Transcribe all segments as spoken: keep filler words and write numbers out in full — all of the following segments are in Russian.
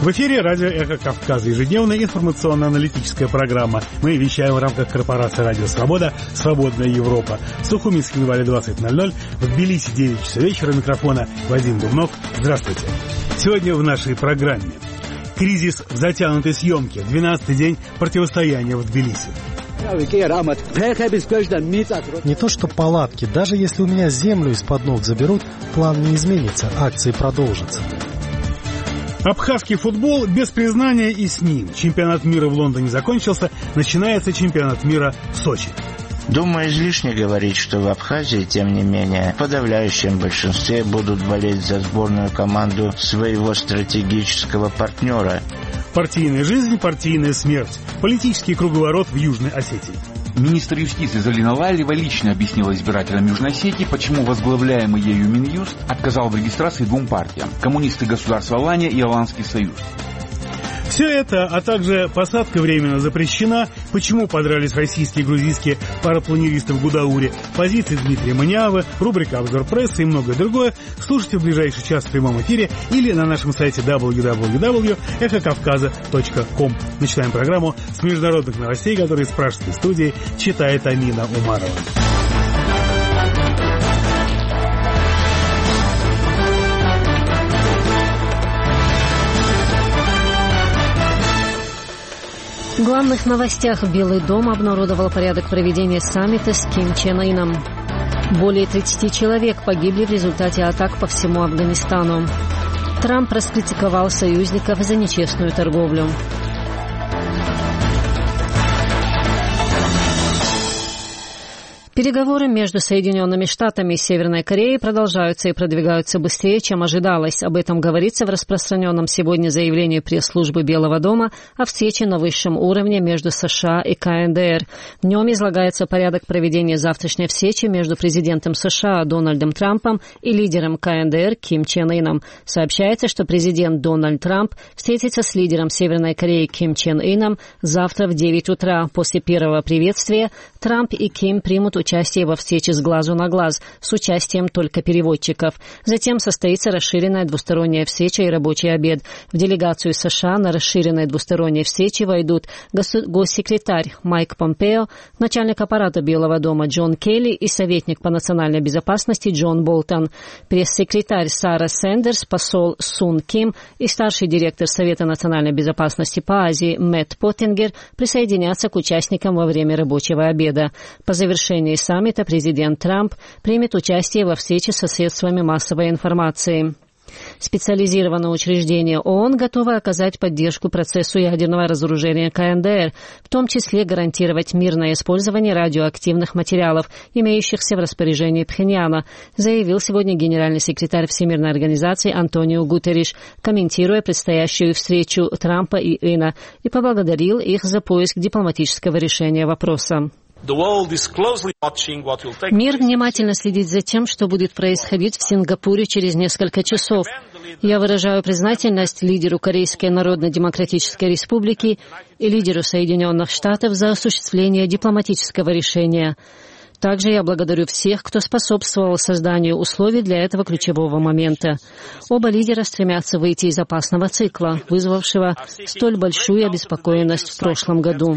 В эфире радио «Эхо Кавказа», ежедневная информационно-аналитическая программа. Мы вещаем в рамках корпорации «Радио Свобода», «Свободная Европа». В Сухуминске на двадцать ноль ноль, в Тбилиси девять часов вечера. Микрофона Вадим Дубнов. Здравствуйте. Сегодня в нашей программе кризис в затянутой съемке. двенадцатый день противостояния в Тбилиси. Не то что палатки, даже если у меня землю из-под ног заберут, план не изменится, акции продолжатся. Абхазский футбол без признания и с ним. Чемпионат мира в Лондоне закончился, начинается чемпионат мира в Сочи. Думаю, излишне говорить, что в Абхазии, тем не менее, в подавляющем большинстве будут болеть за сборную команду своего стратегического партнера. Партийная жизнь, партийная смерть. Политический круговорот в Южной Осетии. Министр юстиции Залина Лалева лично объяснила избирателям Южной Осетии, почему возглавляемый ею Минюст отказал в регистрации двум партиям – коммунисты государства Алания и Аланский союз. Все это, а также посадка временно запрещена, почему подрались российские и грузинские парапланеристы в Гудауре, позиции Дмитрия Маниавы, рубрика «Обзор прессы» и многое другое слушайте в ближайший час в прямом эфире или на нашем сайте дабл ю дабл ю дабл ю точка эхо кавказа точка ком. Начинаем программу с международных новостей, которые с пражской студии читает Амина Умарова. В главных новостях Белый дом обнародовал порядок проведения саммита с Ким Чен Ыном. Более тридцати человек погибли в результате атак по всему Афганистану. Трамп раскритиковал союзников за нечестную торговлю. Переговоры между Соединенными Штатами и Северной Кореей продолжаются и продвигаются быстрее, чем ожидалось. Об этом говорится в распространенном сегодня заявлении пресс-службы Белого дома о встрече на высшем уровне между США и КНДР. В нем излагается порядок проведения завтрашней встречи между президентом США Дональдом Трампом и лидером КНДР Ким Чен Ыном. Сообщается, что президент Дональд Трамп встретится с лидером Северной Кореи Ким Чен Ыном завтра в девять утра. После первого приветствия Трамп и Ким примут участие участие во встрече с глазу на глаз, с участием только переводчиков. Затем состоится расширенная двусторонняя встреча и рабочий обед. В делегацию США на расширенной двусторонней встрече войдут госсекретарь Майк Помпео, начальник аппарата Белого дома Джон Келли и советник по национальной безопасности Джон Болтон. Пресс-секретарь Сара Сэндерс, посол Сун Ким и старший директор Совета национальной безопасности по Азии Мэтт Поттингер присоединятся к участникам во время рабочего обеда. По завершении саммита президент Трамп примет участие во встрече со средствами массовой информации. Специализированное учреждение ООН готово оказать поддержку процессу ядерного разоружения КНДР, в том числе гарантировать мирное использование радиоактивных материалов, имеющихся в распоряжении Пхеньяна, заявил сегодня генеральный секретарь Всемирной организации Антонио Гутерриш, комментируя предстоящую встречу Трампа и Ына, и поблагодарил их за поиск дипломатического решения вопроса. Мир внимательно следит за тем, что будет происходить в Сингапуре через несколько часов. Я выражаю признательность лидеру Корейской Народно-Демократической Республики и лидеру Соединенных Штатов за осуществление дипломатического решения. Также я благодарю всех, кто способствовал созданию условий для этого ключевого момента. Оба лидера стремятся выйти из опасного цикла, вызвавшего столь большую обеспокоенность в прошлом году.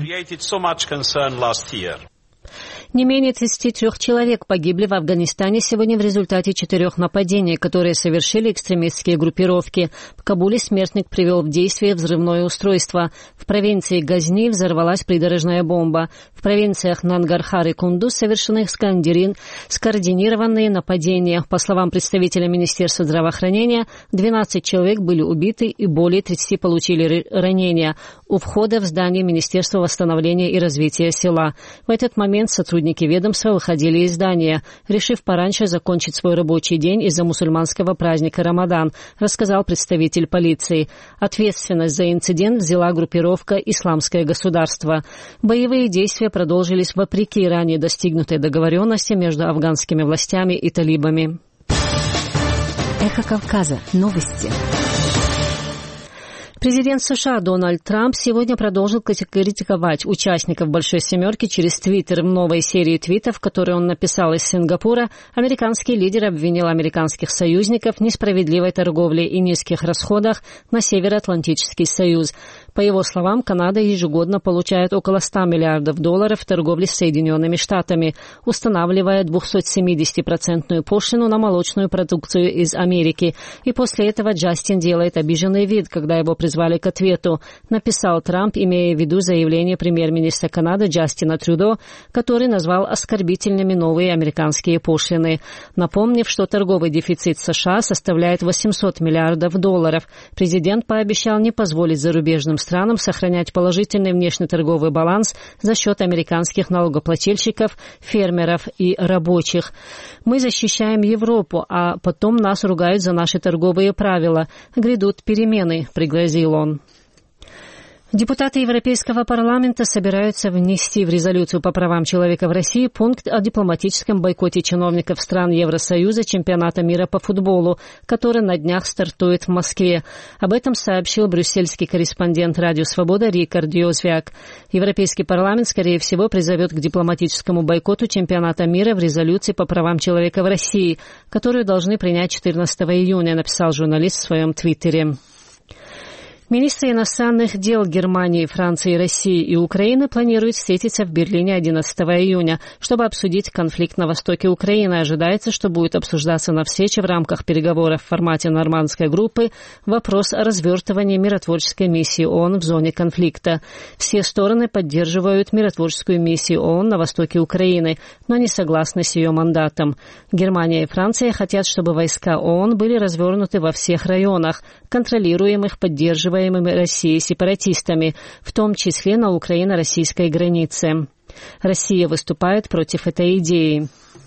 Не менее тридцати трёх человек погибли в Афганистане сегодня в результате четырех нападений, которые совершили экстремистские группировки. В Кабуле смертник привел в действие взрывное устройство. В провинции Газни взорвалась придорожная бомба. В провинциях Нангархар и Кундуз совершены скоординированные нападения. По словам представителя Министерства здравоохранения, двенадцать человек были убиты и более тридцати получили ранения у входа в здание Министерства восстановления и развития села. В этот момент сотрудники Сотрудники ведомства выходили из здания, решив пораньше закончить свой рабочий день из-за мусульманского праздника Рамадан, рассказал представитель полиции. Ответственность за инцидент взяла группировка «Исламское государство». Боевые действия продолжились вопреки ранее достигнутой договоренности между афганскими властями и талибами. Эхо Кавказа. Новости. Президент США Дональд Трамп сегодня продолжил критиковать участников «Большой семерки» через Твиттер. В новой серии твитов, которые он написал из Сингапура, американский лидер обвинил американских союзников в несправедливой торговле и низких расходах на Североатлантический союз. По его словам, Канада ежегодно получает около ста миллиардов долларов в торговле с Соединенными Штатами, устанавливая двухсотсемидесятипроцентную пошлину на молочную продукцию из Америки. И после этого Джастин делает обиженный вид, когда его призвали к ответу, написал Трамп, имея в виду заявление премьер-министра Канады Джастина Трюдо, который назвал оскорбительными новые американские пошлины. Напомнив, что торговый дефицит США составляет восемьсот миллиардов долларов, президент пообещал не позволить зарубежным странам сохранять положительный внешнеторговый баланс за счет американских налогоплательщиков, фермеров и рабочих. Мы защищаем Европу, а потом нас ругают за наши торговые правила. Грядут перемены, пригрозил он. Депутаты Европейского парламента собираются внести в резолюцию по правам человека в России пункт о дипломатическом бойкоте чиновников стран Евросоюза чемпионата мира по футболу, который на днях стартует в Москве. Об этом сообщил брюссельский корреспондент Радио Свобода Рикард Йозвяк. Европейский парламент, скорее всего, призовет к дипломатическому бойкоту чемпионата мира в резолюции по правам человека в России, которую должны принять четырнадцатого июня, написал журналист в своем твиттере. Министры иностранных дел Германии, Франции, России и Украины планируют встретиться в Берлине одиннадцатого июня, чтобы обсудить конфликт на востоке Украины. Ожидается, что будет обсуждаться на встрече в рамках переговоров в формате нормандской группы вопрос о развертывании миротворческой миссии ООН в зоне конфликта. Все стороны поддерживают миротворческую миссию ООН на востоке Украины, но не согласны с ее мандатом. Германия и Франция хотят, чтобы войска ООН были развернуты во всех районах, контролируемых, поддерживаемых Россией сепаратистами, в том числе на украино-российской границе. Россия выступает против этой идеи.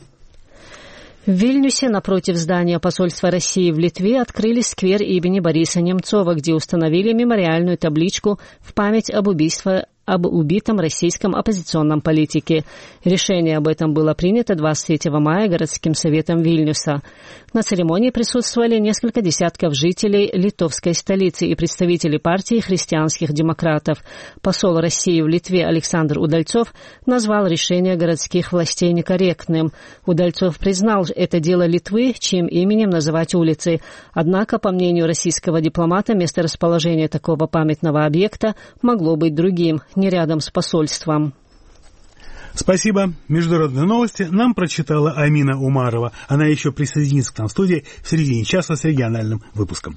В Вильнюсе напротив здания посольства России в Литве открыли сквер имени Бориса Немцова, где установили мемориальную табличку в память об убийстве об убитом российском оппозиционном политике. Решение об этом было принято двадцать третьего мая городским советом Вильнюса. На церемонии присутствовали несколько десятков жителей литовской столицы и представители партии христианских демократов. Посол России в Литве Александр Удальцов назвал решение городских властей некорректным. Удальцов признал это дело Литвы, чьим именем называть улицы. Однако, по мнению российского дипломата, месторасположение такого памятного объекта могло быть другим, не рядом с посольством. Спасибо. Международные новости нам прочитала Амина Умарова. Она еще присоединится к нам в студии в середине часа с региональным выпуском.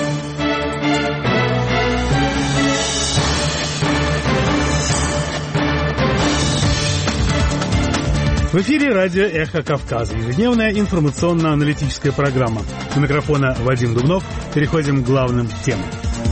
В эфире радио «Эхо Кавказа». Ежедневная информационно-аналитическая программа. У микрофона Вадим Дубнов. Переходим к главным темам.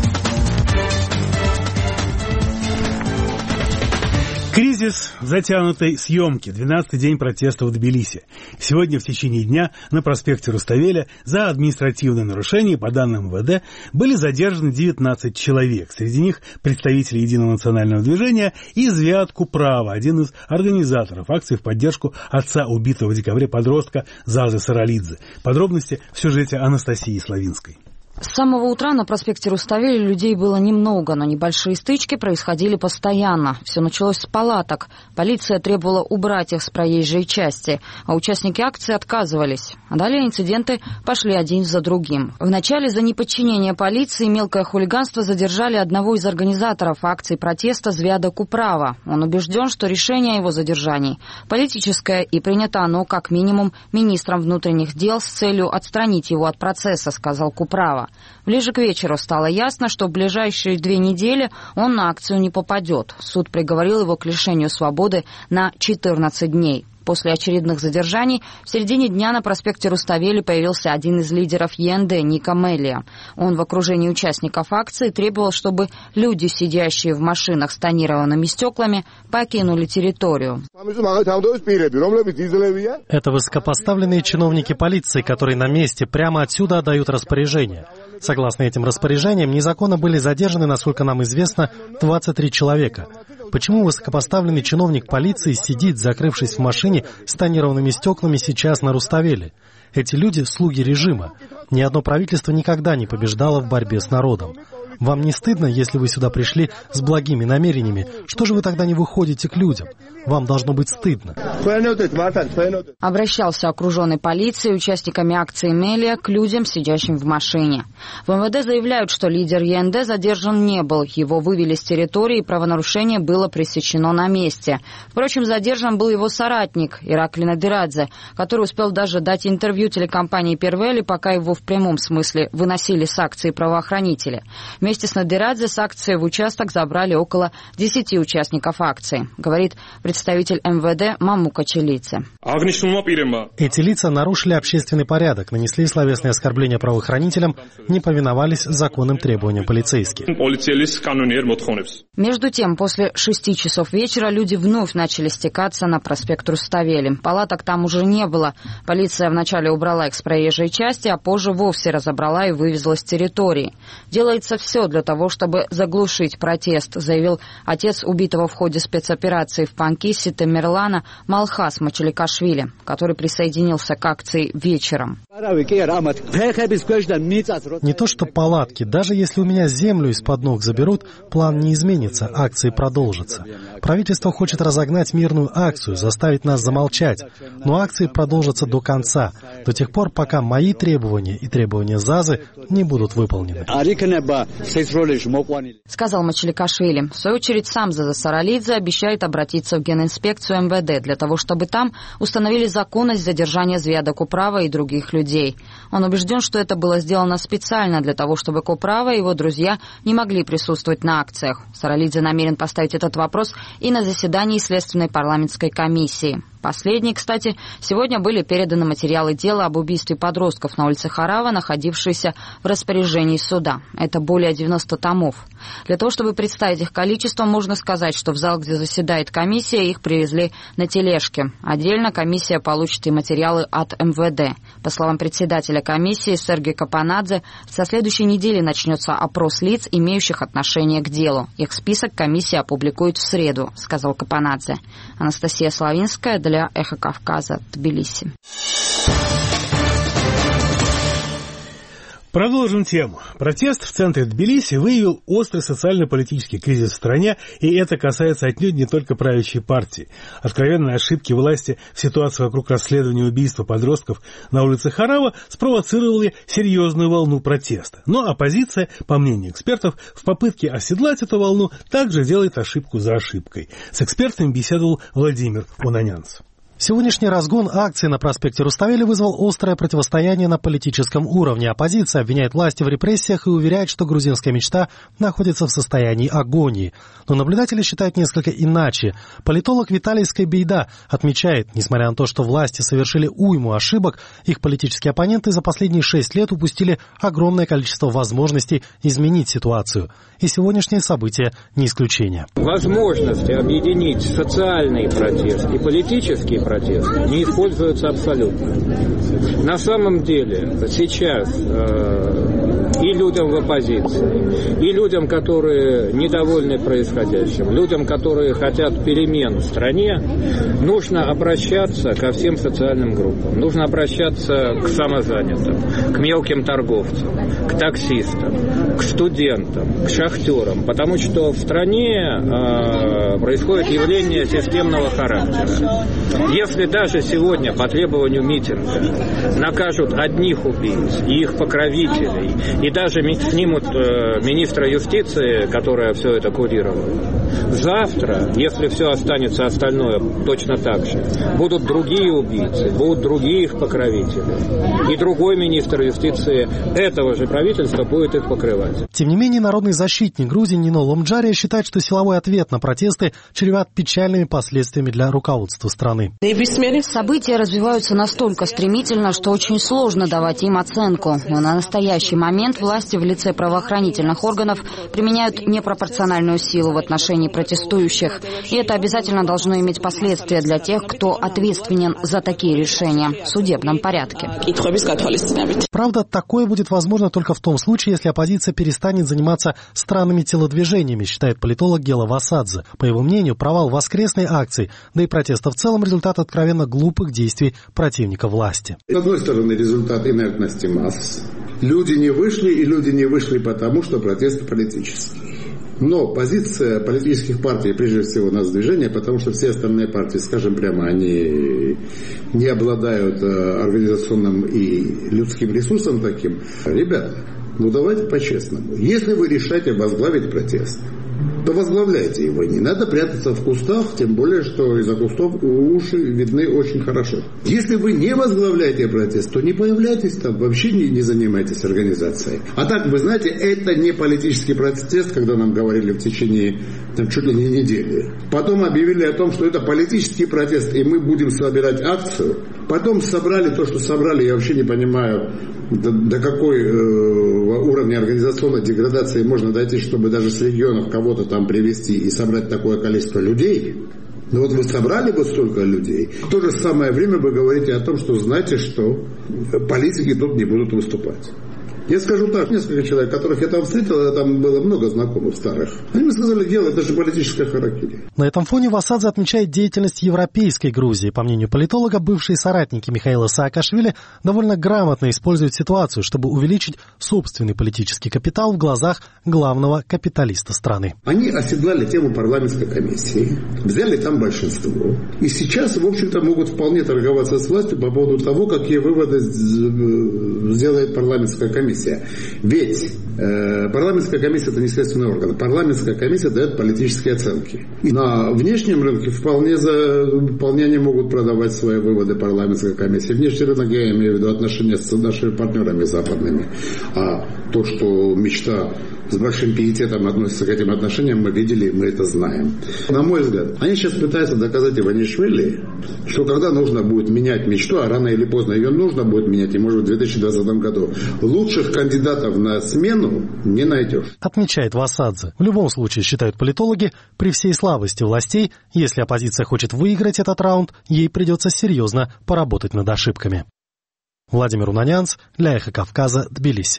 Кризис затянутой съемки. двенадцатый день протестов в Тбилиси. Сегодня в течение дня на проспекте Руставеля за административное нарушение, по данным МВД, были задержаны девятнадцать человек. Среди них представители Единого национального движения и Зviad Kuprava, один из организаторов акции в поддержку отца убитого в декабре подростка Зазы Саралидзе. Подробности в сюжете Анастасии Славинской. С самого утра на проспекте Руставеля людей было немного, но небольшие стычки происходили постоянно. Все началось с палаток. Полиция требовала убрать их с проезжей части, а участники акции отказывались. А далее инциденты пошли один за другим. Вначале за неподчинение полиции и мелкое хулиганство задержали одного из организаторов акции протеста Зviada Kuprava. Он убежден, что решение о его задержании политическое и принято оно как минимум министром внутренних дел с целью отстранить его от процесса, сказал Kuprava. Ближе к вечеру стало ясно, что в ближайшие две недели он на акцию не попадет. Суд приговорил его к лишению свободы на четырнадцать дней. После очередных задержаний в середине дня на проспекте Руставели появился один из лидеров ЕНД Ника Мелия. Он в окружении участников акции требовал, чтобы люди, сидящие в машинах с тонированными стеклами, покинули территорию. Это высокопоставленные чиновники полиции, которые на месте прямо отсюда отдают распоряжения. Согласно этим распоряжениям, незаконно были задержаны, насколько нам известно, двадцать три человека. Почему высокопоставленный чиновник полиции сидит, закрывшись в машине с тонированными стеклами, сейчас на Руставеле? Эти люди — слуги режима. Ни одно правительство никогда не побеждало в борьбе с народом. Вам не стыдно, если вы сюда пришли с благими намерениями? Что же вы тогда не выходите к людям? Вам должно быть стыдно. Обращался окруженный полицией участниками акции «Мелия» к людям, сидящим в машине. В эм вэ дэ заявляют, что лидер е эн дэ задержан не был. Его вывели с территории, и правонарушение было пресечено на месте. Впрочем, задержан был его соратник Иракли Надирадзе, который успел даже дать интервью телекомпании «Первели», пока его в прямом смысле выносили с акции правоохранители. Вместе с Надирадзе с акции в участок забрали около десяти участников акции, говорит представитель эм вэ дэ Мамука Челице. Эти лица нарушили общественный порядок, нанесли словесные оскорбления правоохранителям, не повиновались законным требованиям полицейских. Между тем, после шести часов вечера люди вновь начали стекаться на проспект Руставели. Палаток там уже не было. Полиция вначале убрала их с проезжей части, а позже вовсе разобрала и вывезла с территории. Делается все для того, чтобы заглушить протест, заявил отец убитого в ходе спецоперации в Панкиссе Тамерлана Малхас Мачаликашвили, который присоединился к акции вечером. Не то что палатки, даже если у меня землю из-под ног заберут, план не изменится, акции продолжатся. Правительство хочет разогнать мирную акцию, заставить нас замолчать, но акции продолжатся до конца, до тех пор, пока мои требования и требования ЗАЗы не будут выполнены. Сказал Мачаликашвили. В свою очередь сам Заза Саралидзе обещает обратиться в Генинспекцию эм вэ дэ для того, чтобы там установили законность задержания Звяда Куправа и других людей. Он убежден, что это было сделано специально для того, чтобы Куправа и его друзья не могли присутствовать на акциях. Саралидзе намерен поставить этот вопрос и на заседании Следственной парламентской комиссии. Последней, кстати, сегодня были переданы материалы дела об убийстве подростков на улице Харава, находившиеся в распоряжении суда. Это более девяноста томов. Для того, чтобы представить их количество, можно сказать, что в зал, где заседает комиссия, их привезли на тележке. Отдельно комиссия получит и материалы от эм вэ дэ. По словам председателя комиссии Сергея Капанадзе, со следующей недели начнется опрос лиц, имеющих отношение к делу. Их список комиссия опубликует в среду, сказал Капанадзе. Анастасия Славинская для для «Эхо Кавказа», Тбилиси. Продолжим тему. Протест в центре Тбилиси выявил острый социально-политический кризис в стране, и это касается отнюдь не только правящей партии. Откровенные ошибки власти в ситуации вокруг расследования убийства подростков на улице Харава спровоцировали серьезную волну протеста. Но оппозиция, по мнению экспертов, в попытке оседлать эту волну также делает ошибку за ошибкой. С экспертами беседовал Владимир Унанянц. Сегодняшний разгон акции на проспекте Руставели вызвал острое противостояние на политическом уровне. Оппозиция обвиняет власти в репрессиях и уверяет, что грузинская мечта находится в состоянии агонии. Но наблюдатели считают несколько иначе. Политолог Виталий Скайбейда отмечает, несмотря на то, что власти совершили уйму ошибок, их политические оппоненты за последние шесть лет упустили огромное количество возможностей изменить ситуацию. И сегодняшнее событие не исключение. Возможности объединить социальный протест и политический протест не используются абсолютно. На самом деле сейчас э, и людям в оппозиции, и людям, которые недовольны происходящим, людям, которые хотят перемен в стране, нужно обращаться ко всем социальным группам. Нужно обращаться к самозанятым, к мелким торговцам, к таксистам, к студентам, к шахтерам, потому что в стране э, происходит явление системного характера. Если даже сегодня по требованию митинга накажут одних убийц и их покровителей, и даже снимут э, министра юстиции, которая все это курировала, завтра, если все останется остальное точно так же, будут другие убийцы, будут другие их покровители, и другой министр юстиции этого же правительства будет их покрывать. Тем не менее, народный защитник Грузии Нино Ломджария считает, что силовой ответ на протесты чреват печальными последствиями для руководства страны. События развиваются настолько стремительно, что очень сложно давать им оценку. Но на настоящий момент власти в лице правоохранительных органов применяют непропорциональную силу в отношении протестующих. И это обязательно должно иметь последствия для тех, кто ответственен за такие решения в судебном порядке. Правда, такое будет возможно только в том случае, если оппозиция перестанет заниматься странными телодвижениями, считает политолог Гела Васадзе. По его мнению, провал воскресной акции, да и протеста в целом, результат откровенно глупых действий противника власти. С одной стороны, результат инертности масс, Люди не вышли, и люди не вышли потому, что протесты политические. Но позиция политических партий, прежде всего, нас движение, потому что все остальные партии, скажем прямо, они не обладают организационным и людским ресурсом таким. Ребята, ну давайте по-честному. Если вы решаете возглавить протест, то возглавляйте его. Не надо прятаться в кустах, тем более, что из-за кустов уши видны очень хорошо. Если вы не возглавляете протест, то не появляйтесь там, вообще не, не занимайтесь организацией. А так, вы знаете, это не политический протест, когда нам говорили в течение там, чуть ли не недели. Потом объявили о том, что это политический протест, и мы будем собирать акцию. Потом собрали то, что собрали, я вообще не понимаю, до, до какой э, уровня организационной деградации можно дойти, чтобы даже с регионов кого-то там привести и собрать такое количество людей. Но вот вы собрали вот столько людей. В то же самое время вы говорите о том, что знаете, что политики тут не будут выступать. Я скажу так, несколько человек, которых я там встретил, там было много знакомых старых. Они мне сказали, дело, это же политическая характерия. На этом фоне Васадзе отмечает деятельность европейской Грузии. По мнению политолога, бывшие соратники Михаила Саакашвили довольно грамотно используют ситуацию, чтобы увеличить собственный политический капитал в глазах главного капиталиста страны. Они оседлали тему парламентской комиссии, взяли там большинство. И сейчас, в общем-то, могут вполне торговаться с властью по поводу того, какие выводы сделает парламентская комиссия. Ведь э, парламентская комиссия – это не следственный орган. Парламентская комиссия дает политические оценки. И на внешнем рынке вполне, за, вполне они могут продавать свои выводы парламентской комиссии. Внешний рынок, я имею в виду отношения с нашими партнерами западными. А то, что мечта с большим пиететом относится к этим отношениям, мы видели, мы это знаем. На мой взгляд, они сейчас пытаются доказать Иванишвили, что когда нужно будет менять мечту, а рано или поздно ее нужно будет менять, и может в две тысячи двадцатом году, лучших кандидатов на смену не найдешь. Отмечает Васадзе. В любом случае, считают политологи, при всей слабости властей, если оппозиция хочет выиграть этот раунд, ей придется серьезно поработать над ошибками. Владимир Унанянц для Эхо Кавказа, Тбилиси.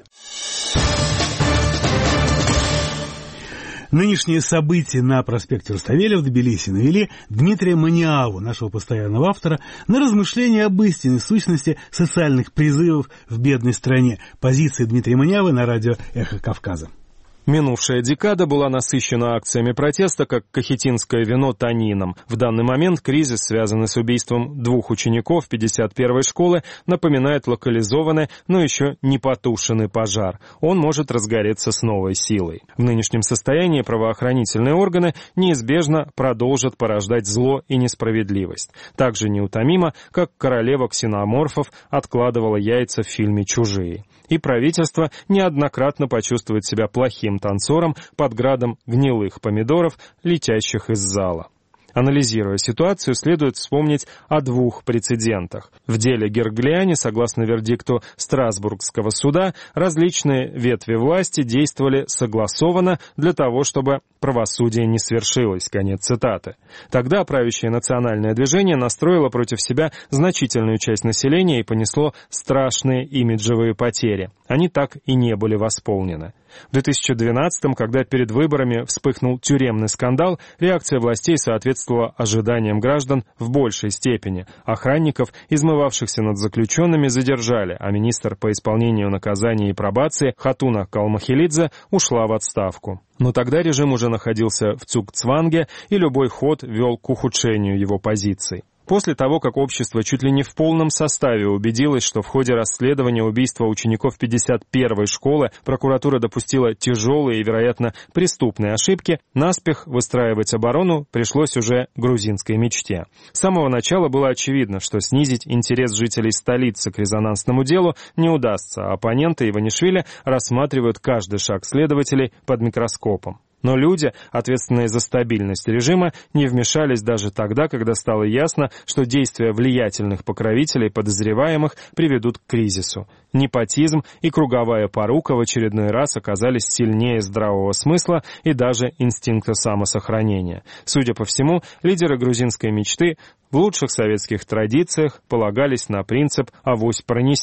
Нынешние события на проспекте Руставели в Тбилиси навели Дмитрия Маниаву, нашего постоянного автора, на размышления об истинной сущности социальных призывов в бедной стране. Позиции Дмитрия Маниавы на радио «Эхо Кавказа». Минувшая декада была насыщена акциями протеста, как кахетинское вино танином. В данный момент кризис, связанный с убийством двух учеников пятьдесят первой школы, напоминает локализованный, но еще не потушенный пожар. Он может разгореться с новой силой. В нынешнем состоянии правоохранительные органы неизбежно продолжат порождать зло и несправедливость. Так же неутомимо, как королева ксеноморфов откладывала яйца в фильме «Чужие». И правительство неоднократно почувствует себя плохим танцором под градом гнилых помидоров, летящих из зала. Анализируя ситуацию, следует вспомнить о двух прецедентах. В деле Герглиани, согласно вердикту Страсбургского суда, различные ветви власти действовали согласованно для того, чтобы правосудие не свершилось. Конец цитаты. Тогда правящее национальное движение настроило против себя значительную часть населения и понесло страшные имиджевые потери. Они так и не были восполнены. В две тысячи двенадцатом, когда перед выборами вспыхнул тюремный скандал, реакция властей соответствовала ожиданиям граждан в большей степени. Охранников, измывавшихся над заключенными, задержали, а министр по исполнению наказания и пробации Хатуна Калмахилидзе ушла в отставку. Но тогда режим уже находился в цугцванге, и любой ход вел к ухудшению его позиций. После того, как общество чуть ли не в полном составе убедилось, что в ходе расследования убийства учеников пятьдесят первой школы прокуратура допустила тяжелые и, вероятно, преступные ошибки, наспех выстраивать оборону пришлось уже грузинской мечте. С самого начала было очевидно, что снизить интерес жителей столицы к резонансному делу не удастся, а оппоненты Иванишвили рассматривают каждый шаг следователей под микроскопом. Но люди, ответственные за стабильность режима, не вмешались даже тогда, когда стало ясно, что действия влиятельных покровителей подозреваемых приведут к кризису. Непотизм и круговая порука в очередной раз оказались сильнее здравого смысла и даже инстинкта самосохранения. Судя по всему, лидеры грузинской мечты в лучших советских традициях полагались на принцип «авось пронесет».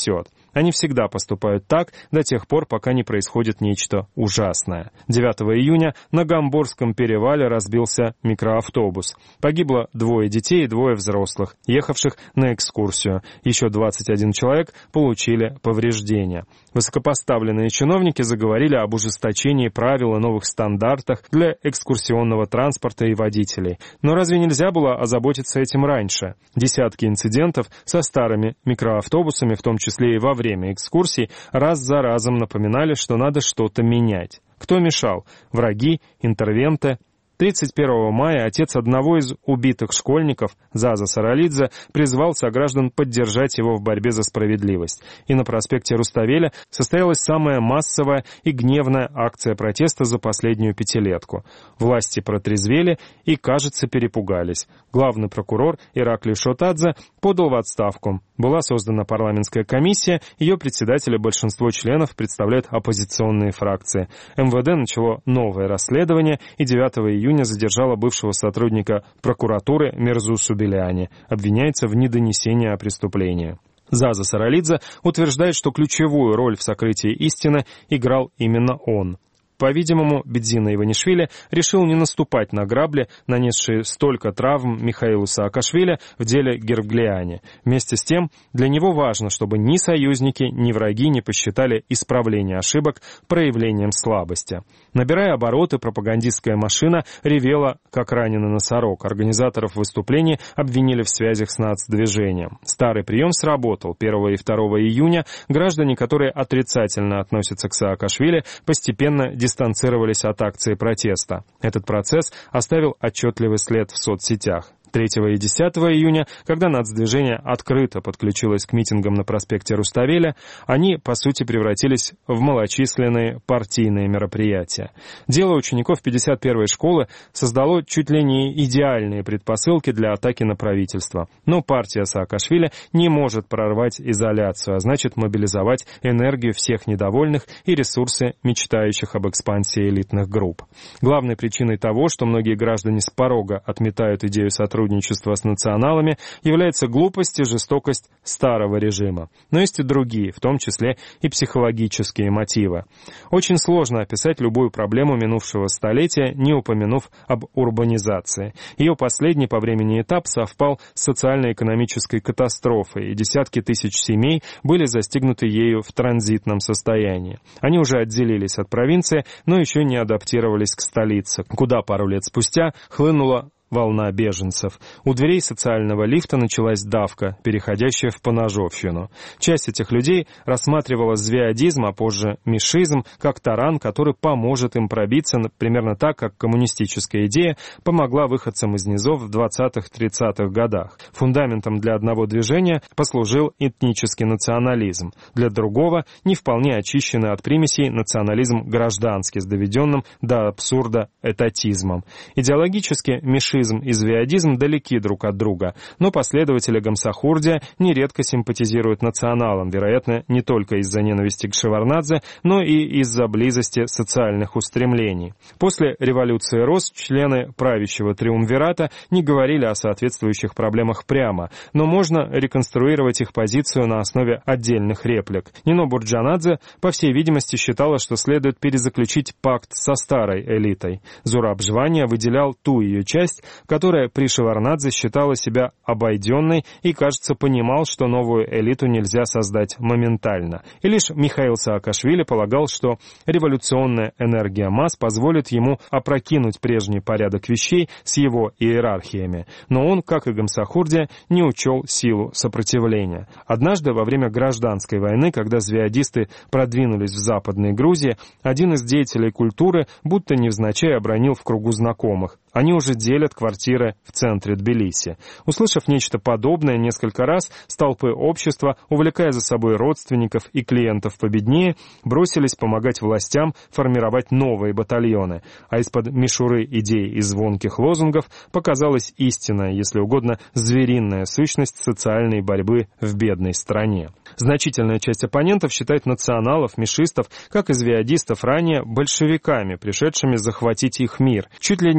Они всегда поступают так до тех пор, пока не происходит нечто ужасное. девятого июня на Гамбургском перевале разбился микроавтобус. Погибло двое детей и двое взрослых, ехавших на экскурсию. Еще двадцать один человек получили повреждения. Высокопоставленные чиновники заговорили об ужесточении правил и новых стандартах для экскурсионного транспорта и водителей. Но разве нельзя было озаботиться этим раньше? Десятки инцидентов со старыми микроавтобусами, в том числе и во время экскурсий, раз за разом напоминали, что надо что-то менять. Кто мешал? Враги, интервенты? тридцать первого мая отец одного из убитых школьников, Заза Саралидзе, призвал сограждан поддержать его в борьбе за справедливость. И на проспекте Руставеля состоялась самая массовая и гневная акция протеста за последнюю пятилетку. Власти протрезвели и, кажется, перепугались. Главный прокурор Ираклий Шотадзе подал в отставку. Была создана парламентская комиссия, ее председателя большинство членов представляют оппозиционные фракции. эм вэ дэ начало новое расследование и девятого июня задержала бывшего сотрудника прокуратуры Мирзу Субеляни. Обвиняется в недонесении о преступлении. Заза Саралидзе утверждает, что ключевую роль в сокрытии истины играл именно он. По-видимому, Бедзина Иванишвили решил не наступать на грабли, нанесшие столько травм Михаилу Саакашвили в деле Гервглиани. Вместе с тем, для него важно, чтобы ни союзники, ни враги не посчитали исправление ошибок проявлением слабости. Набирая обороты, пропагандистская машина ревела, как раненый носорог. Организаторов выступлений обвинили в связях с нацдвижением. Старый прием сработал. первого и второго июня граждане, которые отрицательно относятся к Саакашвили, постепенно дистанцировались дистанцировались от акции протеста. Этот процесс оставил отчетливый след в соцсетях. третьего и десятого июня, когда нацдвижение открыто подключилось к митингам на проспекте Руставеля, они, по сути, превратились в малочисленные партийные мероприятия. Дело учеников пятьдесят первой школы создало чуть ли не идеальные предпосылки для атаки на правительство. Но партия Саакашвили не может прорвать изоляцию, а значит мобилизовать энергию всех недовольных и ресурсы мечтающих об экспансии элитных групп. Главной причиной того, что многие граждане с порога отметают идею сотрудничества сотрудничество с националами, является глупость и жестокость старого режима. Но есть и другие, в том числе и психологические мотивы. Очень сложно описать любую проблему минувшего столетия, не упомянув об урбанизации. Ее последний по времени этап совпал с социально-экономической катастрофой, и десятки тысяч семей были застигнуты ею в транзитном состоянии. Они уже отделились от провинции, но еще не адаптировались к столице, куда пару лет спустя хлынула волна беженцев. У дверей социального лифта началась давка, переходящая в поножовщину. Часть этих людей рассматривала звеадизм, а позже мишизм, как таран, который поможет им пробиться, примерно так, как коммунистическая идея помогла выходцам из низов в двадцатых-тридцатых годах. Фундаментом для одного движения послужил этнический национализм, для другого — не вполне очищенный от примесей национализм гражданский, с доведенным до абсурда этатизмом. Идеологически мишизм и звеадизм далеки друг от друга, но последователи Гамсахурдия нередко симпатизируют националам, вероятно, не только из-за ненависти к Шеварднадзе, но и из-за близости социальных устремлений. После революции Роз члены правящего триумвирата не говорили о соответствующих проблемах прямо, но можно реконструировать их позицию на основе отдельных реплик. Нино Бурджанадзе, по всей видимости, считала, что следует перезаключить пакт со старой элитой. Зураб Жвания выделял ту ее часть, которая при Шеварднадзе считала себя обойденной и, кажется, понимал, что новую элиту нельзя создать моментально. И лишь Михаил Саакашвили полагал, что революционная энергия масс позволит ему опрокинуть прежний порядок вещей с его иерархиями. Но он, как и Гамсахурдия, не учел силу сопротивления. Однажды, во время гражданской войны, когда звеадисты продвинулись в Западной Грузии, один из деятелей культуры будто невзначай обронил в кругу знакомых: они уже делят квартиры в центре Тбилиси. Услышав нечто подобное несколько раз, столпы общества, увлекая за собой родственников и клиентов победнее, бросились помогать властям формировать новые батальоны, а из-под мишуры идей и звонких лозунгов показалась истинная, если угодно, звериная сущность социальной борьбы в бедной стране. Значительная часть оппонентов считает националов, мишистов, как и звеадистов ранее, большевиками, пришедшими захватить их мир, чуть ли не чужими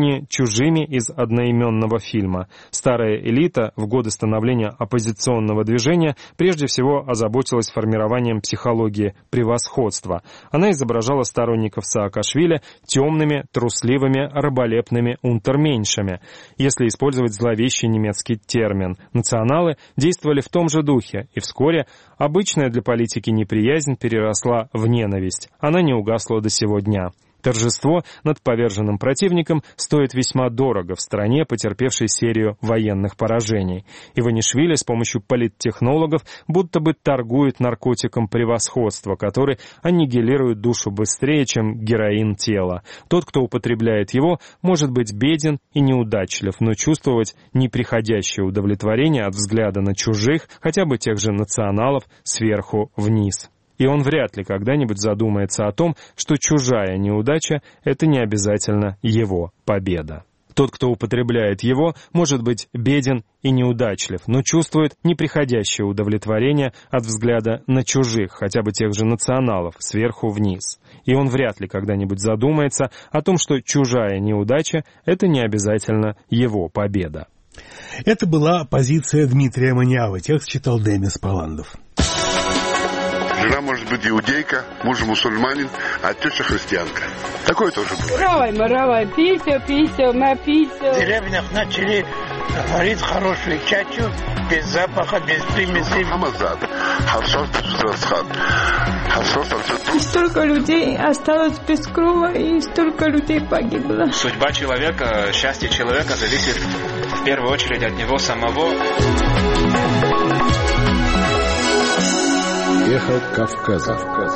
чужими из одноименного фильма. Старая элита в годы становления оппозиционного движения прежде всего озаботилась формированием психологии превосходства. Она изображала сторонников Саакашвили темными, трусливыми, раболепными унтерменьшами. Если использовать зловещий немецкий термин, националы действовали в том же духе, и вскоре обычная для политики неприязнь переросла в ненависть. Она не угасла до сего дня. Торжество над поверженным противником стоит весьма дорого в стране, потерпевшей серию военных поражений. Иванишвили с помощью политтехнологов будто бы торгует наркотиком превосходства, который аннигилирует душу быстрее, чем героин тела. Тот, кто употребляет его, может быть беден и неудачлив, но чувствовать неприходящее удовлетворение от взгляда на чужих, хотя бы тех же националов, сверху вниз. И он вряд ли когда-нибудь задумается о том, что чужая неудача — это не обязательно его победа. Тот, кто употребляет его, может быть беден и неудачлив, но чувствует неприходящее удовлетворение от взгляда на чужих, хотя бы тех же националов, сверху вниз. И он вряд ли когда-нибудь задумается о том, что чужая неудача — это не обязательно его победа. Это была позиция Дмитрия Маниавы. Текст читал Демис Паландов. Жена может быть иудейка, муж мусульманин, а теща христианка. Такое тоже бывает. Равай, маравай, писю, писю, на писю. В деревнях начали варить хорошую чачу, без запаха, без примесей. Хамазад, харсос расхат, харсос расхат. И столько людей осталось без крова, и столько людей погибло. Судьба человека, счастье человека зависит в первую очередь от него самого. Эхо Кавказа.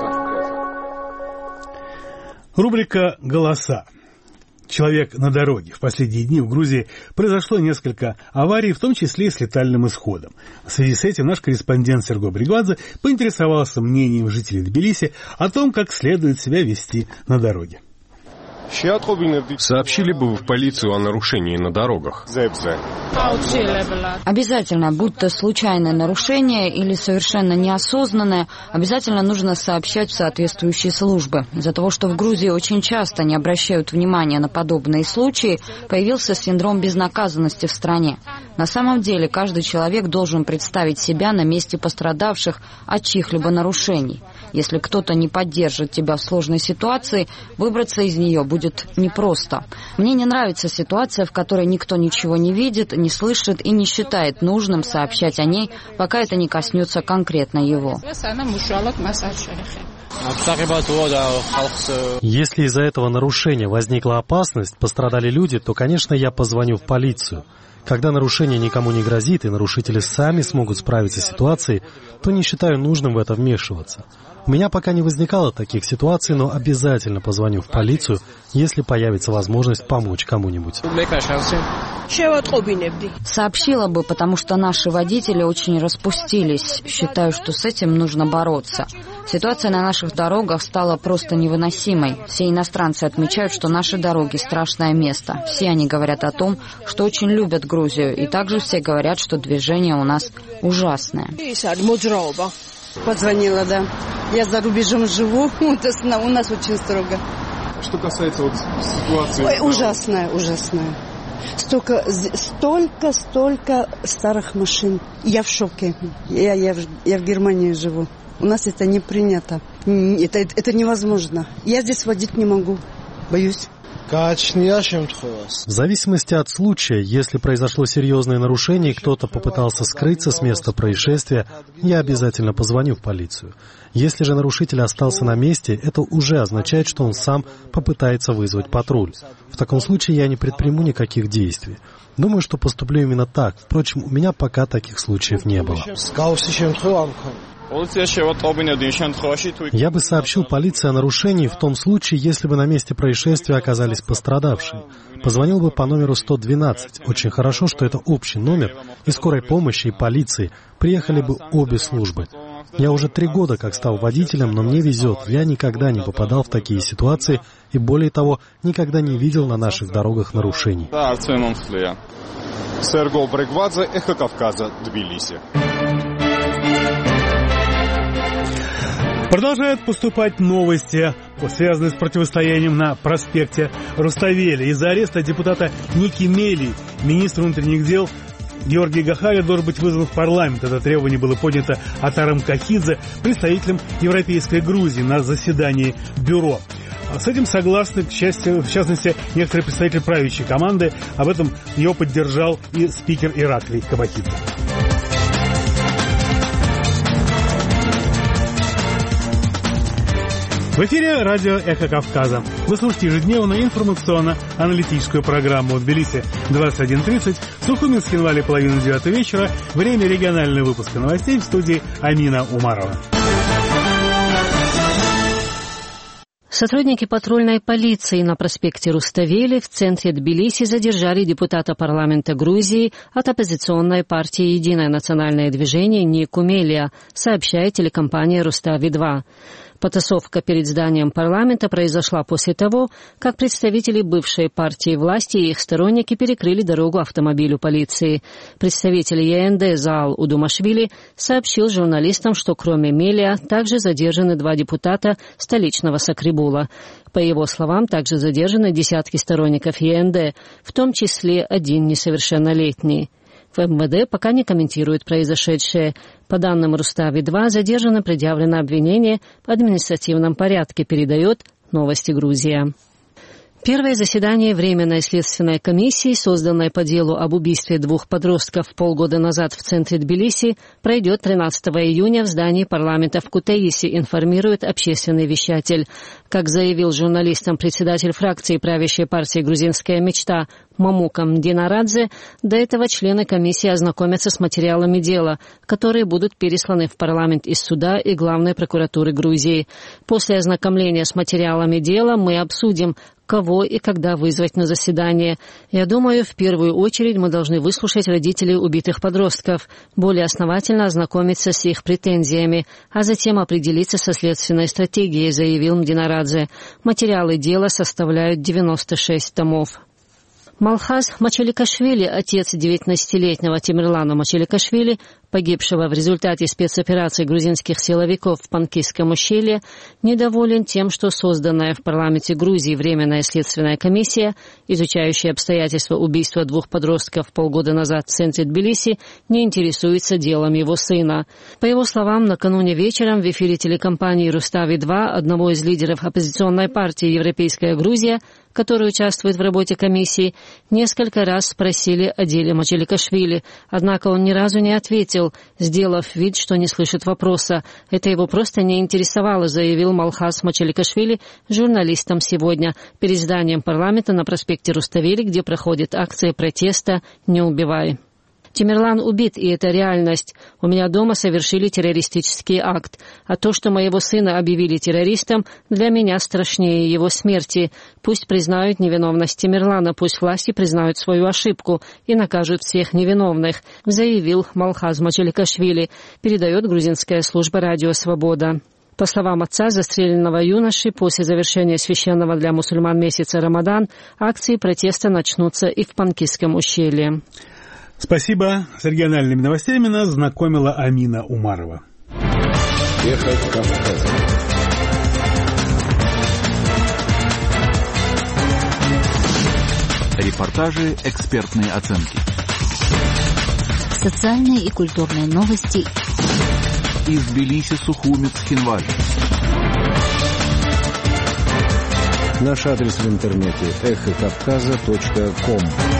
Рубрика «Голоса». Человек на дороге. В последние дни в Грузии произошло несколько аварий, в том числе и с летальным исходом. В связи с этим наш корреспондент Серго Бригвадзе поинтересовался мнением жителей Тбилиси о том, как следует себя вести на дороге. Сообщили бы вы в полицию о нарушении на дорогах? Обязательно, будь то случайное нарушение или совершенно неосознанное, обязательно нужно сообщать в соответствующие службы. Из-за того, что в Грузии очень часто не обращают внимания на подобные случаи, появился синдром безнаказанности в стране. На самом деле, каждый человек должен представить себя на месте пострадавших от чьих-либо нарушений. Если кто-то не поддержит тебя в сложной ситуации, выбраться из нее будет непросто. Мне не нравится ситуация, в которой никто ничего не видит, не слышит и не считает нужным сообщать о ней, пока это не коснется конкретно его. Если из-за этого нарушения возникла опасность, пострадали люди, то, конечно, я позвоню в полицию. Когда нарушение никому не грозит и нарушители сами смогут справиться с ситуацией, то не считаю нужным в это вмешиваться. У меня пока не возникало таких ситуаций, но обязательно позвоню в полицию, если появится возможность помочь кому-нибудь. Сообщила бы, потому что наши водители очень распустились. Считаю, что с этим нужно бороться. Ситуация на наших дорогах стала просто невыносимой. Все иностранцы отмечают, что наши дороги — страшное место. Все они говорят о том, что очень любят Грузию, и также все говорят, что движение у нас ужасное. Позвонила, да. Я за рубежом живу, у нас очень строго. Что касается вот ситуации... Ой, ужасная, ужасная. Столько, столько, столько старых машин. Я в шоке. Я, я, я в Германии живу. У нас это не принято. Это, это невозможно. Я здесь водить не могу. Боюсь. В зависимости от случая, если произошло серьезное нарушение и кто-то попытался скрыться с места происшествия, я обязательно позвоню в полицию. Если же нарушитель остался на месте, это уже означает, что он сам попытается вызвать патруль. В таком случае я не предприму никаких действий. Думаю, что поступлю именно так. Впрочем, у меня пока таких случаев не было. Я бы сообщил полиции о нарушении в том случае, если бы на месте происшествия оказались пострадавшие. Позвонил бы по номеру сто двенадцать. Очень хорошо, что это общий номер, и скорой помощи, и полиции приехали бы обе службы. Я уже три года как стал водителем, но мне везет. Я никогда не попадал в такие ситуации, и более того, никогда не видел на наших дорогах нарушений. Серго Бригвадзе, Эхо Кавказа, Тбилиси. Продолжают поступать новости связанный с противостоянием на проспекте Руставели. Из-за ареста депутата Ники Мели министр внутренних дел Георгий Гахари должен быть вызван в парламент. Это требование было поднято Атаром Кахидзе, представителем Европейской Грузии, на заседании бюро. С этим согласны, к счастью, в частности, некоторые представители правящей команды. Об этом его поддержал и спикер Ираклий Кабахидзе. В эфире радио «Эхо Кавказа». Вы слушаете ежедневную информационно-аналитическую программу в Тбилиси двадцать один тридцать, в Сухуми, Схинвале половина девятого вечера. Время регионального выпуска новостей в студии Амина Умарова. Сотрудники патрульной полиции на проспекте Руставели в центре Тбилиси задержали депутата парламента Грузии от оппозиционной партии «Единое национальное движение» Нику Мелия, сообщает телекомпания Рустави два. Потасовка перед зданием парламента произошла после того, как представители бывшей партии власти и их сторонники перекрыли дорогу автомобилю полиции. Представитель ЕНД Заал Удумашвили сообщил журналистам, что кроме Мелия также задержаны два депутата столичного Сакрибула. По его словам, также задержаны десятки сторонников ЕНД, в том числе один несовершеннолетний. В МВД пока не комментируют произошедшее. По данным Рустави два, задержано предъявлено обвинение в административном порядке, передает «Новости Грузия». Первое заседание Временной следственной комиссии, созданной по делу об убийстве двух подростков полгода назад в центре Тбилиси, пройдет тринадцатого июня в здании парламента в Кутаиси, информирует общественный вещатель. Как заявил журналистам председатель фракции правящей партии «Грузинская мечта» Мамука Мдинарадзе, до этого члены комиссии ознакомятся с материалами дела, которые будут пересланы в парламент из суда и главной прокуратуры Грузии. После ознакомления с материалами дела мы обсудим, кого и когда вызвать на заседание. Я думаю, в первую очередь мы должны выслушать родителей убитых подростков, более основательно ознакомиться с их претензиями, а затем определиться со следственной стратегией, заявил Мдинарадзе. Материалы дела составляют девяносто шесть томов. Малхаз Мачаликашвили, отец девятнадцатилетнего Тимирлана Мачаликашвили, погибшего в результате спецоперации грузинских силовиков в Панкисском ущелье, недоволен тем, что созданная в парламенте Грузии Временная следственная комиссия, изучающая обстоятельства убийства двух подростков полгода назад в центре Тбилиси, не интересуется делом его сына. По его словам, накануне вечером в эфире телекомпании Рустави два, одного из лидеров оппозиционной партии «Европейская Грузия», который участвует в работе комиссии, несколько раз спросили о деле Мачаликашвили, однако он ни разу не ответил, сделав вид, что не слышит вопроса. Это его просто не интересовало, заявил Малхаз Мачаликашвили журналистам сегодня перед зданием парламента на проспекте Руставели, где проходит акция протеста «Не убивай». Тимирлан убит, и это реальность. У меня дома совершили террористический акт. А то, что моего сына объявили террористом, для меня страшнее его смерти. Пусть признают невиновность Тимирлана, пусть власти признают свою ошибку и накажут всех невиновных, заявил Малхаз Мачаликашвили, передает грузинская служба «Радио Свобода». По словам отца застреленного юноши, после завершения священного для мусульман месяца Рамадан, акции протеста начнутся и в Панкисском ущелье. Спасибо. С региональными новостями нас знакомила Амина Умарова. Эхо Кавказа. Репортажи, экспертные оценки. Социальные и культурные новости. Из Тбилиси, Сухуми, Цхинвали. Наш адрес в интернете эхо кавказа точка ком.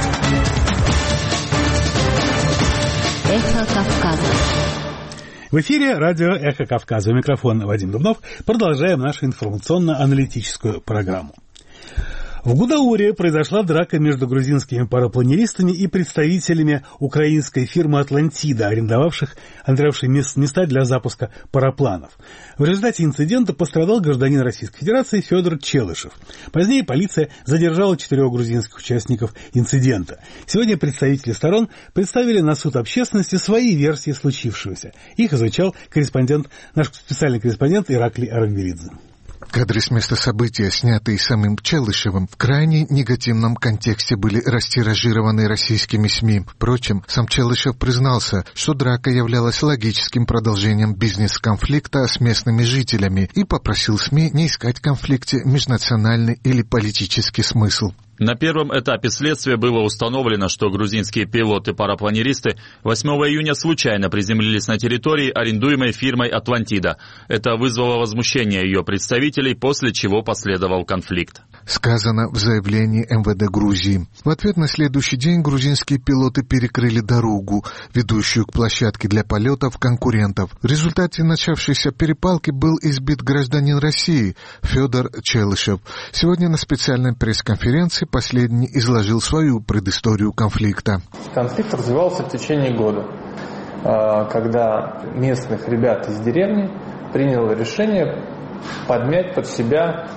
Эхо Кавказа. В эфире радио «Эхо Кавказа». У микрофона Вадим Дубнов. Продолжаем нашу информационно-аналитическую программу. В Гудауре произошла драка между грузинскими парапланеристами и представителями украинской фирмы «Атлантида», арендовавших, арендовавших места для запуска парапланов. В результате инцидента пострадал гражданин Российской Федерации Федор Челышев. Позднее полиция задержала четырех грузинских участников инцидента. Сегодня представители сторон представили на суд общественности свои версии случившегося. Их изучал корреспондент, наш специальный корреспондент Ираклий Арангвелидзе. Кадры с места события, снятые самим Челышевым, в крайне негативном контексте были растиражированы российскими СМИ. Впрочем, сам Челышев признался, что драка являлась логическим продолжением бизнес-конфликта с местными жителями и попросил СМИ не искать в конфликте межнациональный или политический смысл. На первом этапе следствия было установлено, что грузинские пилоты-парапланеристы восьмого июня случайно приземлились на территории, арендуемой фирмой «Атлантида». Это вызвало возмущение ее представителей, после чего последовал конфликт. Сказано в заявлении эм вэ дэ Грузии. В ответ на следующий день грузинские пилоты перекрыли дорогу, ведущую к площадке для полетов конкурентов. В результате начавшейся перепалки был избит гражданин России Федор Челышев. Сегодня на специальной пресс-конференции последний изложил свою предысторию конфликта. Конфликт развивался в течение года, когда местных ребят из деревни приняло решение подмять под себя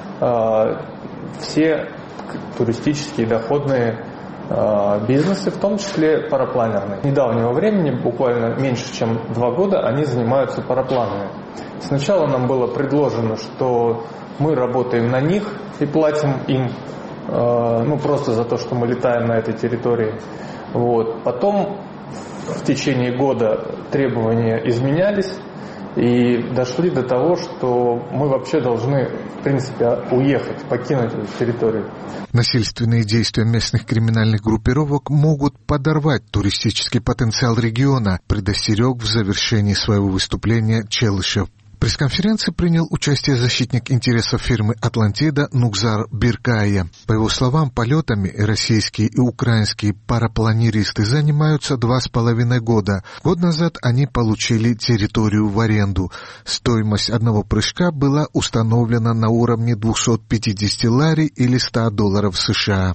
все туристические доходные бизнесы, в том числе парапланерные. С недавнего времени, буквально меньше чем два года, они занимаются парапланами. Сначала нам было предложено, что мы работаем на них и платим им ну, просто за то, что мы летаем на этой территории. Вот. Потом в течение года требования изменялись и дошли до того, что мы вообще должны, в принципе, уехать, покинуть эту территорию. Насильственные действия местных криминальных группировок могут подорвать туристический потенциал региона, предостерег в завершении своего выступления Челышев. В пресс-конференции принял участие защитник интересов фирмы «Атлантида» Нукзар Биркая. По его словам, полетами российские и украинские парапланеристы занимаются два с половиной года. Год назад они получили территорию в аренду. Стоимость одного прыжка была установлена на уровне двести пятьдесят лари или сто долларов США.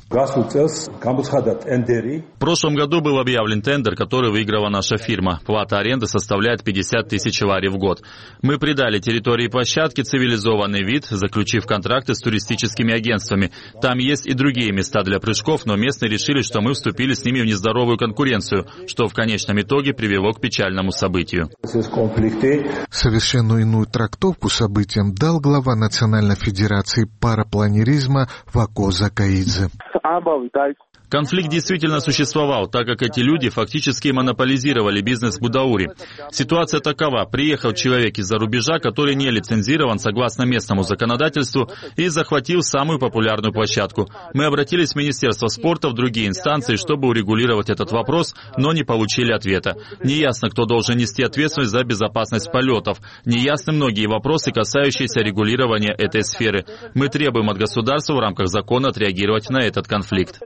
В прошлом году был объявлен тендер, который выиграла наша фирма. Плата аренды составляет пятьдесят тысяч лари в год. Мы придали территории площадки цивилизованный вид, заключив контракты с туристическими агентствами. Там есть и другие места для прыжков, но местные решили, что мы вступили с ними в нездоровую конкуренцию, что в конечном итоге привело к печальному событию. Совершенно иную трактовку событиям дал глава Национальной федерации парапланеризма Вако Закаидзе. Конфликт действительно существовал, так как эти люди фактически монополизировали бизнес в Гудауре. Ситуация такова. Приехал человек из-за рубежа, который не лицензирован согласно местному законодательству, и захватил самую популярную площадку. Мы обратились в Министерство спорта, в другие инстанции, чтобы урегулировать этот вопрос, но не получили ответа. Неясно, кто должен нести ответственность за безопасность полетов. Неясны многие вопросы, касающиеся регулирования этой сферы. Мы требуем от государства в рамках закона отреагировать на этот конфликт.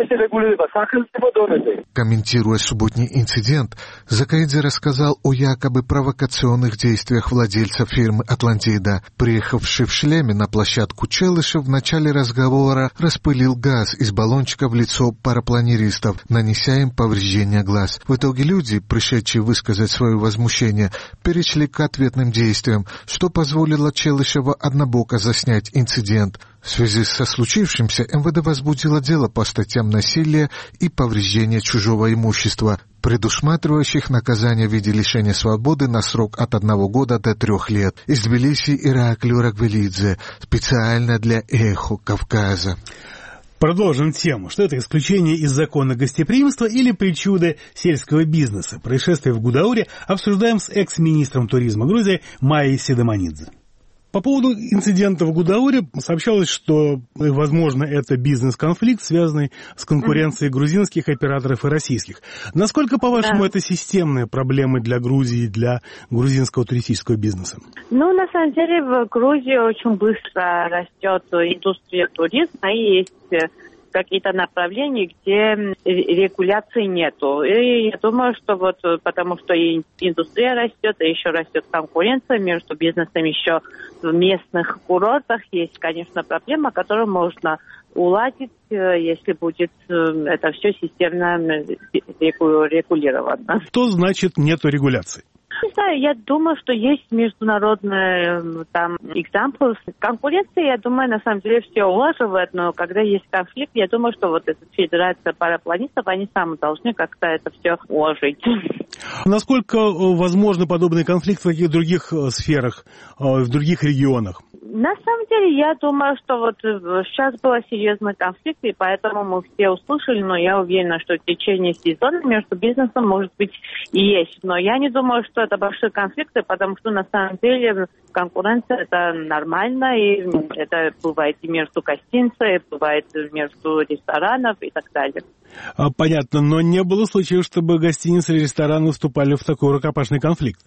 Комментируя субботний инцидент, Закаидзе рассказал о якобы провокационных действиях владельца фирмы «Атлантида». Приехавший в шлеме на площадку Челышев в начале разговора распылил газ из баллончика в лицо парапланеристов, нанеся им повреждения глаз. В итоге люди, пришедшие высказать свое возмущение, перешли к ответным действиям, что позволило Челышеву однобоко заснять инцидент. В связи со случившимся эм вэ дэ возбудило дело по статьям насилия и повреждения чужого имущества, предусматривающих наказание в виде лишения свободы на срок от одного года до трех лет. Из Тбилиси Ираклий Рагвелидзе, специально для «Эхо Кавказа». Продолжим тему. Что это исключение из закона гостеприимства или причуды сельского бизнеса? Происшествие в Гудауре обсуждаем с экс-министром туризма Грузии Майей Седоманидзе. По поводу инцидента в Гудауре сообщалось, что, возможно, это бизнес-конфликт, связанный с конкуренцией грузинских операторов и российских. Насколько, по-вашему, да. это системные проблемы для Грузии, для грузинского туристического бизнеса? Ну, на самом деле, в Грузии очень быстро растет индустрия туризма, и есть какие-то направления, где регуляции нету. И я думаю, что вот потому что и индустрия растет, и еще растет конкуренция между бизнесом еще в местных курортах. Есть, конечно, проблема, которую можно уладить, если будет это все системно регулировано. Что значит нету регуляции? Не знаю, я думаю, что есть международные там экземплы. Конкуренция, я думаю, на самом деле все улаживает, но когда есть конфликт, я думаю, что вот эта федерация парапланистов, они сами должны как-то это все уложить. Насколько возможны подобные конфликты в каких-то других сферах, в других регионах? На самом деле, я думаю, что вот сейчас был серьезный конфликт, и поэтому мы все услышали, но я уверена, что в течение сезона между бизнесом, может быть, и есть. Но я не думаю, что это большие конфликты, потому что на самом деле конкуренция – это нормально, и это бывает и между гостиницей, бывает между ресторанов и так далее. Понятно, но не было случаев, чтобы гостиницы или рестораны вступали в такой рукопашный конфликт?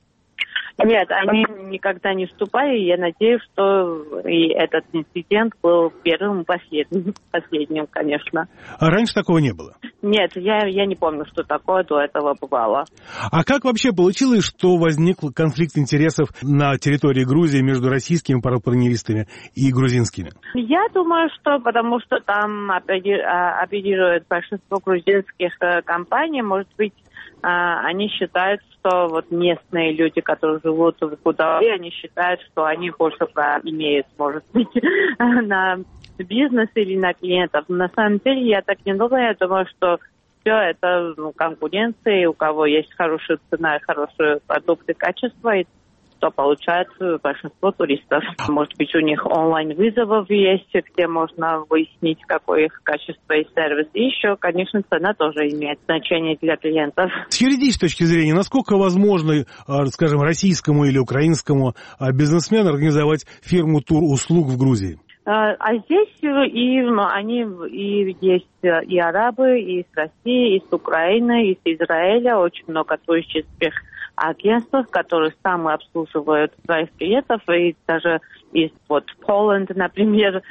Нет, они никогда не вступали, и я надеюсь, что и этот инцидент был первым и последним, последним, конечно. А раньше такого не было? Нет, я, я не помню, что такое до этого бывало. А как вообще получилось, что возник конфликт интересов на территории Грузии между российскими парапланеристами и грузинскими? Я думаю, что потому что там оперирует большинство грузинских компаний, может быть, они считают, что вот местные люди, которые живут в Гудаури, они считают, что они больше прав имеют, может быть, на бизнес или на клиентов. На самом деле я так не думаю. Я думаю, что все это ну, конкуренция, у кого есть хорошая цена и хорошие продукты, качество, и что получает большинство туристов. Может быть, у них онлайн-вызовов есть, где можно выяснить, какое их качество и сервис. И еще, конечно, цена тоже имеет значение для клиентов. С юридической точки зрения, насколько возможно, скажем, российскому или украинскому бизнесмену организовать фирму тур-услуг в Грузии? А здесь и ну, они и есть и арабы, и с России, и с Украины, и с Израиля. Очень много туристических агентств, которые сами обслуживают своих клиентов, и даже из вот Poland, например.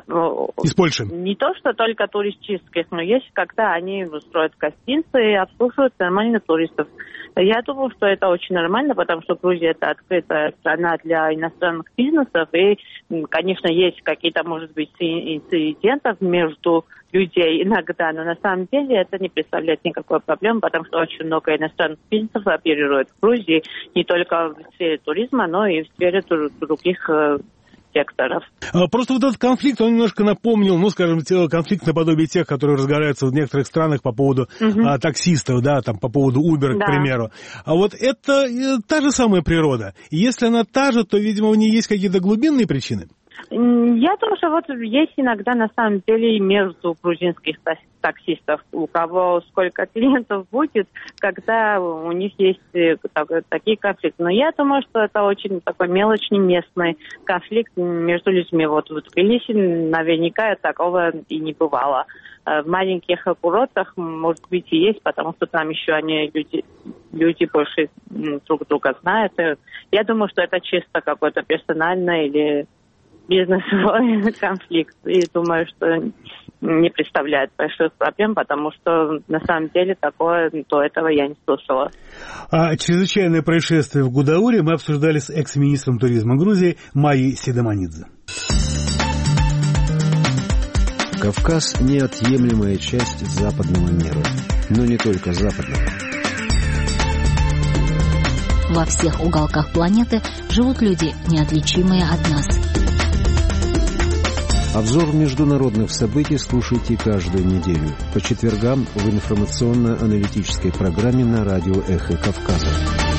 Из Польши. Не то, что только туристических, но есть, когда они строят гостиницы и обслуживают нормально туристов. Я думаю, что это очень нормально, потому что Грузия – это открытая страна для иностранных бизнесов, и, конечно, есть какие-то, может быть, инциденты между людей иногда, но на самом деле это не представляет никакой проблемы, потому что очень много иностранных бизнесов оперирует в Грузии, не только в сфере туризма, но и в сфере других секторов. Просто вот этот конфликт, он немножко напомнил, ну, скажем, конфликт наподобие тех, которые разгораются в некоторых странах по поводу угу. а, таксистов, да, там, по поводу Uber, да. к примеру. А вот это та же самая природа. И если она та же, то, видимо, у нее есть какие-то глубинные причины. Я думаю, что вот есть иногда на самом деле между грузинских таксистов, у кого сколько клиентов будет, когда у них есть такие конфликты. Но я думаю, что это очень такой мелочный местный конфликт между людьми. Вот в Тбилиси наверняка такого и не бывало. В маленьких курортах, может быть, и есть, потому что там еще они люди, люди больше друг друга знают. Я думаю, что это чисто какой-то персональный или бизнесовой конфликт. И думаю, что не представляет больших проблем, потому что на самом деле такое до этого я не слышала. А чрезвычайное происшествие в Гудауре мы обсуждали с экс-министром туризма Грузии Майей Сидоманидзе. Кавказ – неотъемлемая часть западного мира, но не только западного. Во всех уголках планеты живут люди, неотличимые от нас. Обзор международных событий слушайте каждую неделю по четвергам в информационно-аналитической программе на радио «Эхо Кавказа».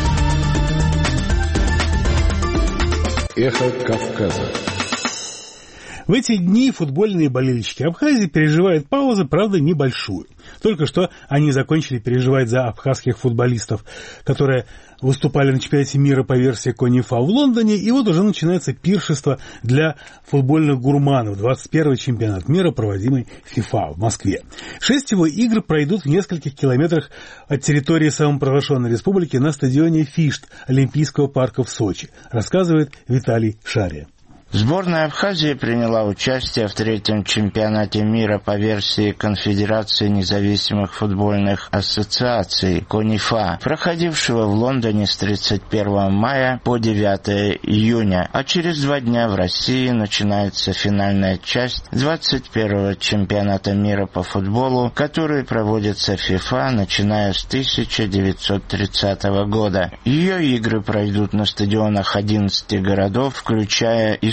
«Эхо Кавказа». В эти дни футбольные болельщики Абхазии переживают паузу, правда, небольшую. Только что они закончили переживать за абхазских футболистов, которые выступали на чемпионате мира по версии Конифа в Лондоне, и вот уже начинается пиршество для футбольных гурманов. двадцать первый чемпионат мира, проводимый ФИФА в Москве. Шесть его игр пройдут в нескольких километрах от территории самопровозглашенной республики на стадионе Фишт Олимпийского парка в Сочи, рассказывает Виталий Шария. Сборная Абхазии приняла участие в третьем чемпионате мира по версии Конфедерации независимых футбольных ассоциаций (КОНИФА), проходившего в Лондоне с тридцать первого мая по девятого июня. А через два дня в России начинается финальная часть двадцать первого чемпионата мира по футболу, который проводится ФИФА, начиная с тысяча девятьсот тридцатого года. Ее игры пройдут на стадионах одиннадцати городов, включая и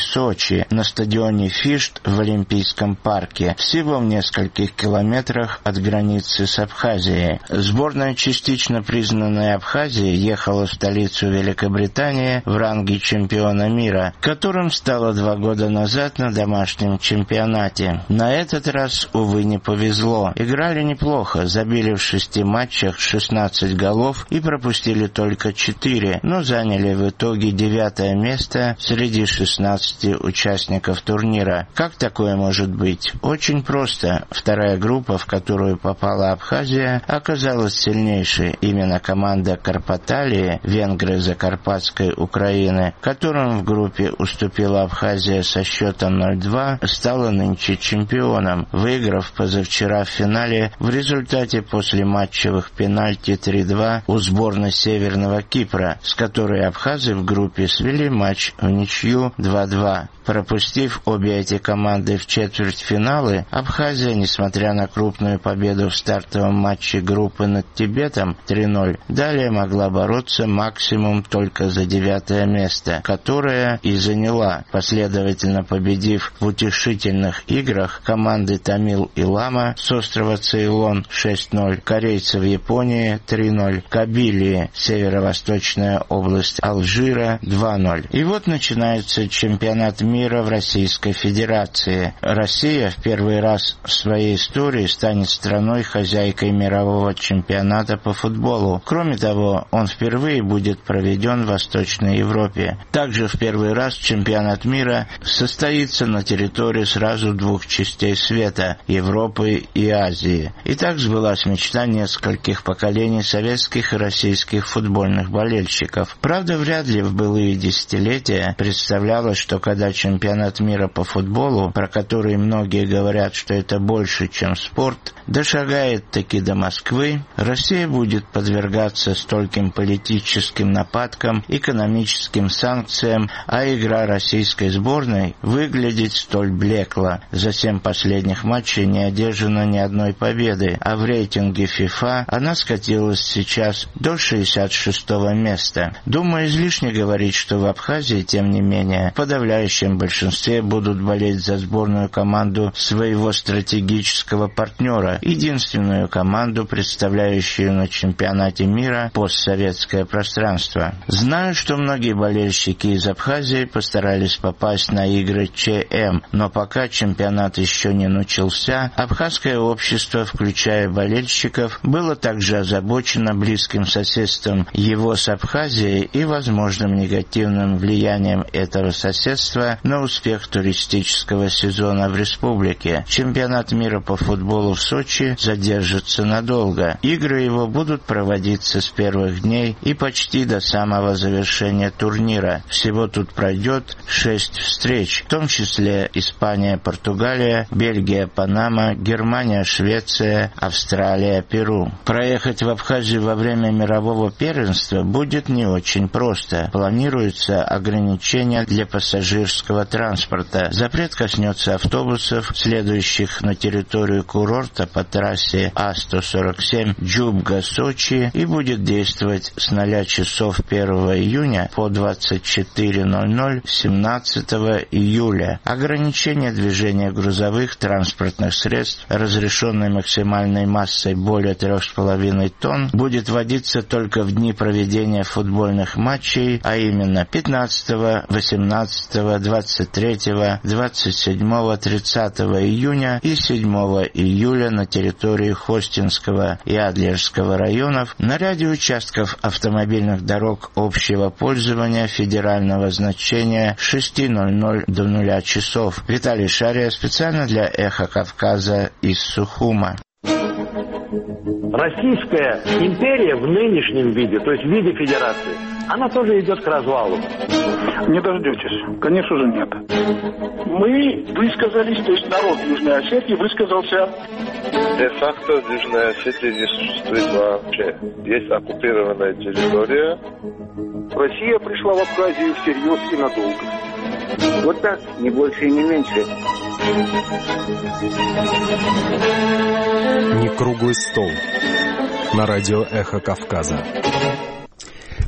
Сочи на стадионе Фишт в Олимпийском парке, всего в нескольких километрах от границы с Абхазией. Сборная частично признанной Абхазии ехала в столицу Великобритании в ранге чемпиона мира, которым стала два года назад на домашнем чемпионате. На этот раз, увы, не повезло. Играли неплохо, забили в шести матчах шестнадцать голов и пропустили только четыре, но заняли в итоге девятое место среди шестнадцати участников турнира. Как такое может быть? Очень просто. Вторая группа, в которую попала Абхазия, оказалась сильнейшей. Именно команда Карпаталии, венгры Закарпатской Украины, которым в группе уступила Абхазия со счетом ноль-два, стала нынче чемпионом, выиграв позавчера в финале в результате послематчевых пенальти три-два у сборной Северного Кипра, с которой абхазы в группе свели матч в ничью два-два. Пропустив обе эти команды в четвертьфиналы, Абхазия, несмотря на крупную победу в стартовом матче группы над Тибетом три-ноль, далее могла бороться максимум только за девятое место, которое и заняла, последовательно победив в утешительных играх команды Тамил и Лама с острова Цейлон шесть-ноль, корейцев Японии три-ноль, Кабилии, северо-восточная область Алжира два-ноль. И вот начинается чемпионат мира мира в Российской Федерации. Россия в первый раз в своей истории станет страной-хозяйкой мирового чемпионата по футболу. Кроме того, он впервые будет проведен в Восточной Европе. Также в первый раз чемпионат мира состоится на территории сразу двух частей света – Европы и Азии. И так сбылась мечта нескольких поколений советских и российских футбольных болельщиков. Правда, вряд ли в былые десятилетия представлялось, что когда чемпионат мира по футболу, про который многие говорят, что это больше, чем спорт, дошагает таки до Москвы, Россия будет подвергаться стольким политическим нападкам, экономическим санкциям, а игра российской сборной выглядит столь блекло. За семь последних матчей не одержано ни одной победы, а в рейтинге FIFA она скатилась сейчас до шестьдесят шестого места. Думаю, излишне говорить, что в Абхазии, тем не менее, в подавляющем большинстве будут болеть за сборную команду своего стратегического партнера, единственную команду, представляющую на чемпионате мира постсоветское пространство. Знаю, что многие болельщики из Абхазии постарались попасть на игры ЧМ, но пока чемпионат еще не начался, абхазское общество, включая болельщиков, было также озабочено близким соседством его с Абхазией и возможным негативным влиянием этого соседства на успех туристического сезона в республике. Чемпионат мира по футболу в Сочи задержится надолго. Игры его будут проводиться с первых дней и почти до самого завершения турнира. Всего тут пройдет шесть встреч, в том числе Испания, Португалия, Бельгия, Панама, Германия, Швеция, Австралия, Перу. Проехать в Абхазию во время мирового первенства будет не очень просто. Планируется ограничение для пассажирского транспорта. Запрет коснется автобусов, следующих на территорию курорта по трассе А сто сорок семь Джубга-Сочи, и будет действовать с ноля часов первого июня по двадцать четыре ноль ноль семнадцатого июля. Ограничение движения грузовых транспортных средств, разрешенной максимальной массой более трех с половиной тонн, будет вводиться только в дни проведения футбольных матчей, а именно пятнадцатого, восемнадцатого, двадцать третьего, двадцать седьмого, тридцатого июня и седьмого июля на территории Хостинского и Адлерского районов, на ряде участков автомобильных дорог общего пользования федерального значения с шести ноль-ноль до нуля часов. Виталий Шария специально для «Эхо Кавказа» из Сухума. Российская империя в нынешнем виде, то есть в виде федерации, она тоже идет к развалу. Не дождетесь. Конечно же нет. Мы высказались, то есть народ Южной Осетии высказался. Де-факто Южная Осетия не существует вообще. Есть оккупированная территория. Россия пришла в Абхазию всерьез и надолго. Вот так, не больше и не меньше. Не круглый стол. На радио «Эхо Кавказа».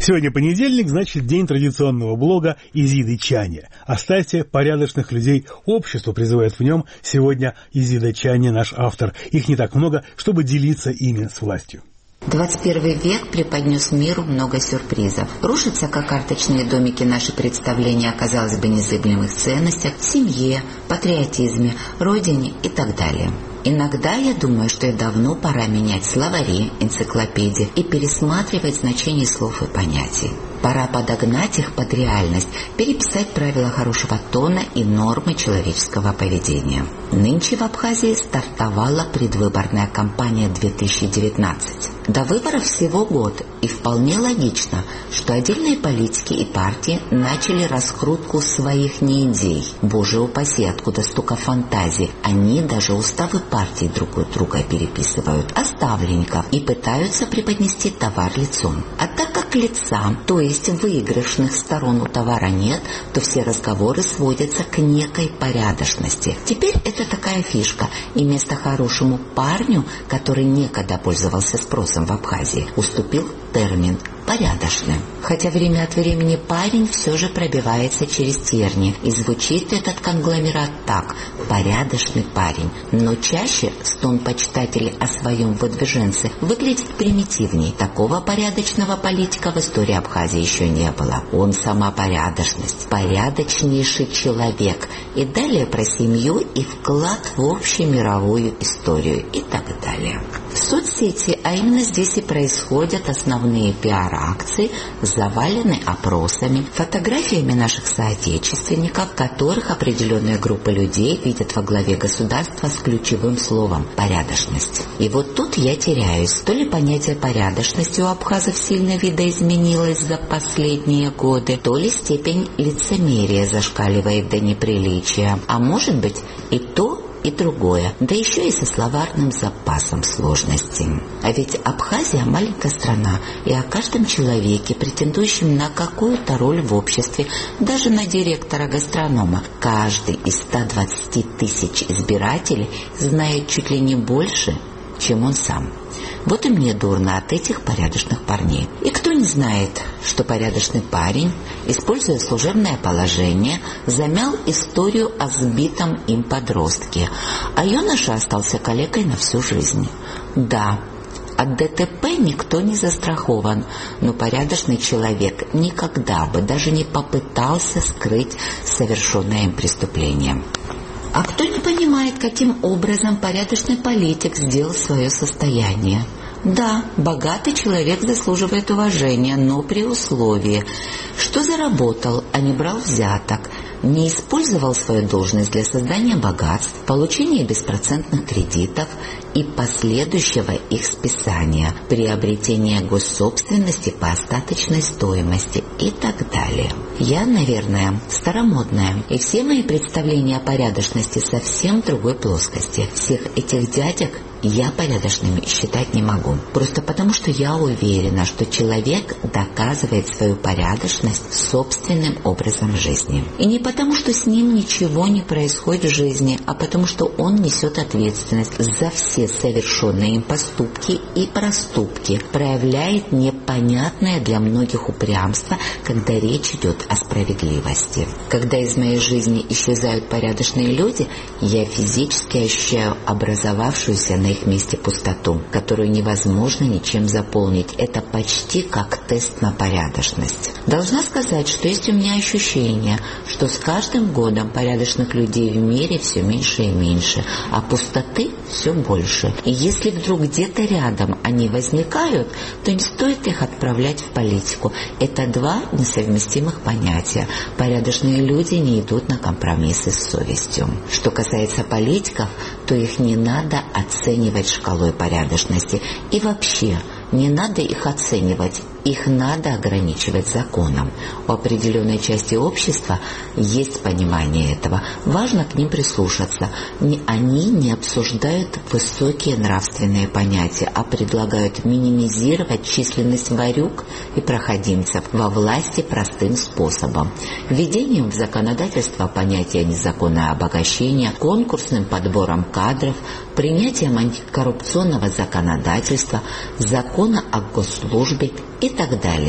Сегодня понедельник, значит, день традиционного блога Изиды Чани. Оставьте порядочных людей обществу, призывает в нем сегодня Изида Чани, наш автор. Их не так много, чтобы делиться ими с властью. двадцать первый век преподнес миру много сюрпризов. Рушатся, как карточные домики, наши представления о, казалось бы, незыблемых ценностях, семье, патриотизме, родине и так далее. Иногда я думаю, что и давно пора менять словари, энциклопедии и пересматривать значение слов и понятий. Пора подогнать их под реальность, переписать правила хорошего тона и нормы человеческого поведения. Нынче в Абхазии стартовала предвыборная кампания две тысячи девятнадцать. До выборов всего год, и вполне логично, что отдельные политики и партии начали раскрутку своих не идей. Боже упаси, откуда столько фантазий. Они даже уставы партий друг у друга переписывают, а ставленников, и пытаются преподнести товар лицом. А так как лица, то есть выигрышных сторон у товара нет, то все разговоры сводятся к некой порядочности. Теперь это такая фишка, и место хорошему парню, который некогда пользовался спросом в Абхазии, уступил термин «порядочный». Хотя время от времени парень все же пробивается через тернии, и звучит этот конгломерат так «порядочный парень». Но чаще стон почитателей о своем выдвиженце выглядит примитивней. Такого порядочного политика в истории Абхазии еще не было. Он сама порядочность, порядочнейший человек. И далее про семью и вклад в общемировую историю и так далее. В соцсети, а именно здесь и происходят основные пиар-акции, завалены опросами, фотографиями наших соотечественников, которых определенная группа людей видят во главе государства с ключевым словом «порядочность». И вот тут я теряюсь. То ли понятие порядочности у абхазов сильно видоизменилось за последние годы, то ли степень лицемерия зашкаливает до неприличия. А может быть и то, и другое, да еще и со словарным запасом сложностей. А ведь Абхазия маленькая страна, и о каждом человеке, претендующем на какую-то роль в обществе, даже на директора-гастронома, каждый из ста двадцати тысяч избирателей знает чуть ли не больше, чем он сам. Вот и мне дурно от этих порядочных парней. И кто не знает, что порядочный парень, используя служебное положение, замял историю о сбитом им подростке, а юноша остался калекой на всю жизнь. Да, от ДТП никто не застрахован, но порядочный человек никогда бы даже не попытался скрыть совершенное им преступление. А кто не понимает, каким образом порядочный политик сделал свое состояние? Да, богатый человек заслуживает уважения, но при условии, что заработал, а не брал взяток, не использовал свою должность для создания богатств, получения беспроцентных кредитов и последующего их списания, приобретения госсобственности по остаточной стоимости и так далее. Я, наверное, старомодная, и все мои представления о порядочности совсем в другой плоскости. Всех этих дядек я порядочными считать не могу. Просто потому, что я уверена, что человек доказывает свою порядочность собственным образом жизни. И не потому, что с ним ничего не происходит в жизни, а потому, что он несет ответственность за все совершенные им поступки и проступки, проявляет непонятное для многих упрямство, когда речь идет о справедливости. Когда из моей жизни исчезают порядочные люди, я физически ощущаю образовавшуюся на их месте пустоту, которую невозможно ничем заполнить. Это почти как тест на порядочность. Должна сказать, что есть у меня ощущение, что с каждым годом порядочных людей в мире все меньше и меньше, а пустоты все больше. И если вдруг где-то рядом они возникают, то не стоит их отправлять в политику. Это два несовместимых понятия. Порядочные люди не идут на компромиссы с совестью. Что касается политиков, то их не надо оценивать шкалой порядочности. И вообще, не надо их оценивать, их надо ограничивать законом. У определенной части общества есть понимание этого. Важно к ним прислушаться. Они не обсуждают высокие нравственные понятия, а предлагают минимизировать численность ворюг и проходимцев во власти простым способом. Введением в законодательство понятия незаконное обогащение, конкурсным подбором кадров, принятием антикоррупционного законодательства, закона о госслужбе и так далее.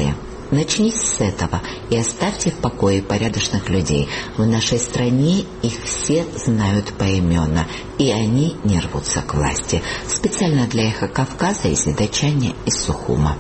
Начните с этого и оставьте в покое порядочных людей. В нашей стране их все знают поименно, и они не рвутся к власти. Специально для «Эхо Кавказа» из Ледочания из Сухума.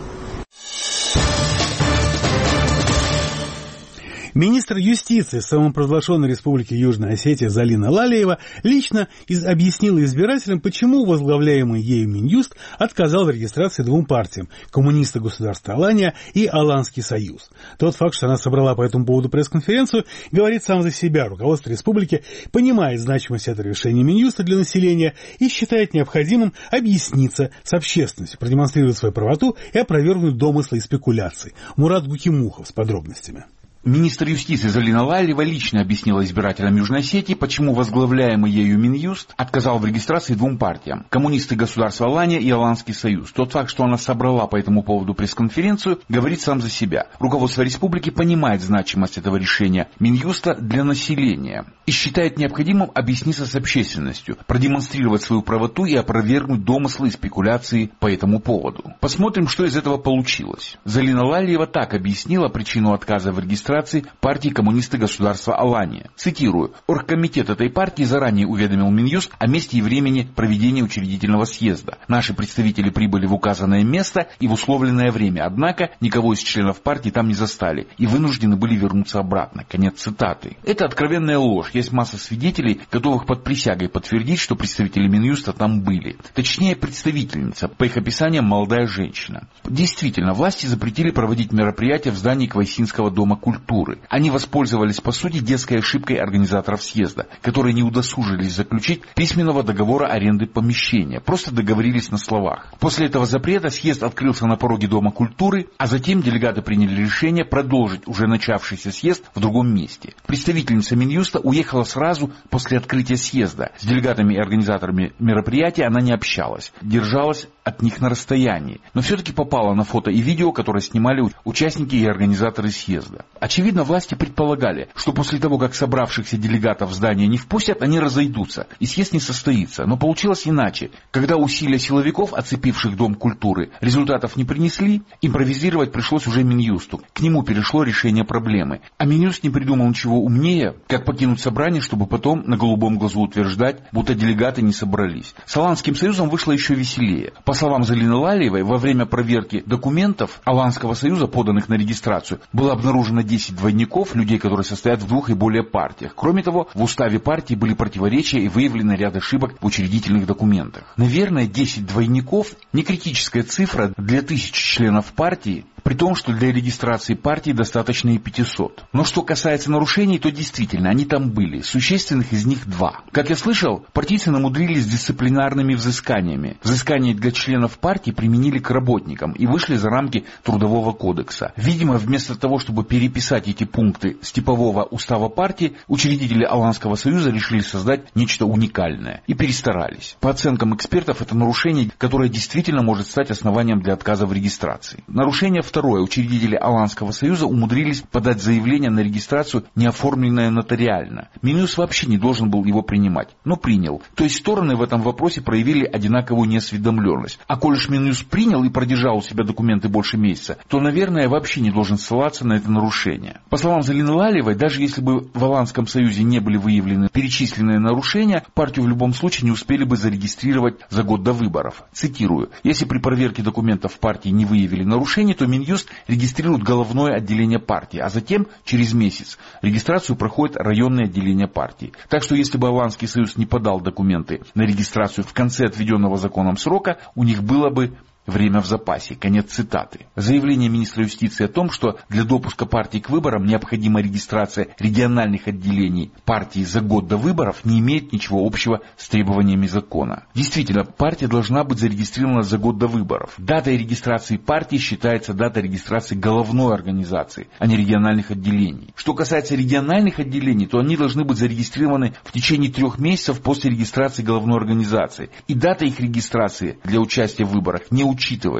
Министр юстиции самопровозглашенной Республики Южная Осетия Залина Лалиева лично из- объяснила избирателям, почему возглавляемый ею Минюст отказал в регистрации двум партиям – Коммунисты государства Алания и Аланский союз. Тот факт, что она собрала по этому поводу пресс-конференцию, говорит сам за себя. Руководство республики понимает значимость этого решения Минюста для населения и считает необходимым объясниться с общественностью, продемонстрировать свою правоту и опровергнуть домыслы и спекуляции. Мурат Гукимухов с подробностями. Министр юстиции Залина Лалиева лично объяснила избирателям Южной Осетии, почему возглавляемый ею Минюст отказал в регистрации двум партиям – Коммунисты государства Алания и Аланский союз. Тот факт, что она собрала по этому поводу пресс-конференцию, говорит сам за себя. Руководство республики понимает значимость этого решения Минюста для населения и считает необходимым объясниться с общественностью, продемонстрировать свою правоту и опровергнуть домыслы и спекуляции по этому поводу. Посмотрим, что из этого получилось. Залина Лалиева так объяснила причину отказа в регистрации партии «Коммунисты государства Алания». Цитирую. Оргкомитет этой партии заранее уведомил Минюст о месте и времени проведения учредительного съезда. Наши представители прибыли в указанное место и в условленное время, однако никого из членов партии там не застали и вынуждены были вернуться обратно. Конец цитаты. Это откровенная ложь. Есть масса свидетелей, готовых под присягой подтвердить, что представители Минюста там были. Точнее, представительница, по их описаниям молодая женщина. Действительно, власти запретили проводить мероприятия в здании Квайсинского дома культуры. Они воспользовались, по сути, детской ошибкой организаторов съезда, которые не удосужились заключить письменного договора аренды помещения, просто договорились на словах. После этого запрета съезд открылся на пороге Дома культуры, а затем делегаты приняли решение продолжить уже начавшийся съезд в другом месте. Представительница Минюста уехала сразу после открытия съезда. С делегатами и организаторами мероприятия она не общалась, держалась от них на расстоянии, но все-таки попала на фото и видео, которые снимали участники и организаторы съезда. Очевидно, власти предполагали, что после того, как собравшихся делегатов в здание не впустят, они разойдутся, и съезд не состоится. Но получилось иначе. Когда усилия силовиков, оцепивших Дом культуры, результатов не принесли, импровизировать пришлось уже Минюсту. К нему перешло решение проблемы. А Минюст не придумал ничего умнее, как покинуть собрание, чтобы потом на голубом глазу утверждать, будто делегаты не собрались. С Аланским союзом вышло еще веселее. По словам Залины Лалиевой, во время проверки документов Аланского союза, поданных на регистрацию, было обнаружено десять двойников, людей, которые состоят в двух и более партиях. Кроме того, в уставе партии были противоречия и выявлены ряд ошибок в учредительных документах. Наверное, десять двойников – не критическая цифра для тысяч членов партии, при том, что для регистрации партии достаточно и пятисот. Но что касается нарушений, то действительно, они там были. Существенных из них два. Как я слышал, партийцы намудрились с дисциплинарными взысканиями. Взыскания для членов партии применили к работникам и вышли за рамки Трудового кодекса. Видимо, вместо того, чтобы переписать эти пункты с типового устава партии, учредители Аланского союза решили создать нечто уникальное и перестарались. По оценкам экспертов, это нарушение, которое действительно может стать основанием для отказа в регистрации. Нарушение второе. Учредители Аланского союза умудрились подать заявление на регистрацию, не оформленное нотариально. Минюст вообще не должен был его принимать, но принял. То есть стороны в этом вопросе проявили одинаковую неосведомленность. А коль уж Минюст принял и продержал у себя документы больше месяца, то, наверное, вообще не должен ссылаться на это нарушение. По словам Залины Лалиевой, даже если бы в Аланском союзе не были выявлены перечисленные нарушения, партию в любом случае не успели бы зарегистрировать за год до выборов. Цитирую. Если при проверке документов в партии не выявили нарушений, то Минюст регистрирует головное отделение партии, а затем, через месяц, регистрацию проходит районное отделение партии. Так что, если бы Аланский союз не подал документы на регистрацию в конце отведенного законом срока, у них было бы время в запасе. Конец цитаты. Заявление министра юстиции о том, что для допуска партии к выборам необходима регистрация региональных отделений партии за год до выборов, не имеет ничего общего с требованиями закона. Действительно, партия должна быть зарегистрирована за год до выборов. Датой регистрации партии считается дата регистрации головной организации, а не региональных отделений. Что касается региональных отделений, то они должны быть зарегистрированы в течение трех месяцев после регистрации головной организации. И дата их регистрации для участия в выборах не учитывается.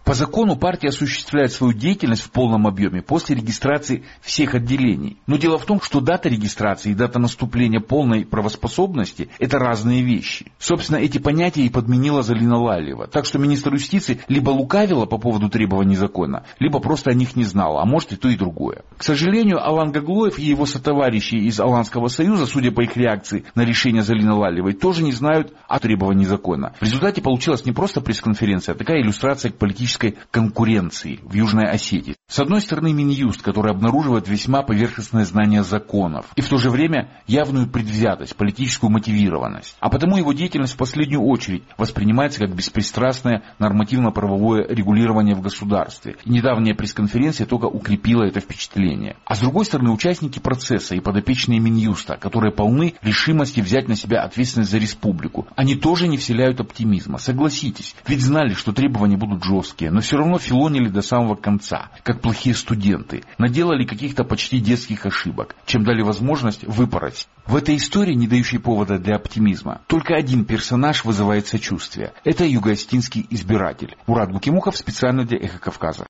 По закону партия осуществляет свою деятельность в полном объеме после регистрации всех отделений. Но дело в том, что дата регистрации и дата наступления полной правоспособности – это разные вещи. Собственно, эти понятия и подменила Залина Лалиева. Так что министр юстиции либо лукавила по поводу требований закона, либо просто о них не знала, а может и то, и другое. К сожалению, Алан Гаглоев и его сотоварищи из Аланского союза, судя по их реакции на решение Залины Лалиевой, тоже не знают о требовании закона. В результате получилась не просто пресс-конференция, а такая иллюстрация к политической конкуренции в Южной Осетии. С одной стороны, Минюст, который обнаруживает весьма поверхностное знание законов и в то же время явную предвзятость, политическую мотивированность. А потому его деятельность в последнюю очередь воспринимается как беспристрастное нормативно-правовое регулирование в государстве. И недавняя пресс-конференция только укрепила это впечатление. А с другой стороны, участники процесса и подопечные Минюста, которые полны решимости взять на себя ответственность за республику, они тоже не вселяют оптимизма. Согласитесь, ведь знали, что требования будут жесткие, но все равно филонили до самого конца, как плохие студенты, наделали каких-то почти детских ошибок, чем дали возможность выпороть. В этой истории, не дающей повода для оптимизма, только один персонаж вызывает сочувствие. Это юго-осетинский избиратель. Мурат Букимухов специально для «Эхо Кавказа».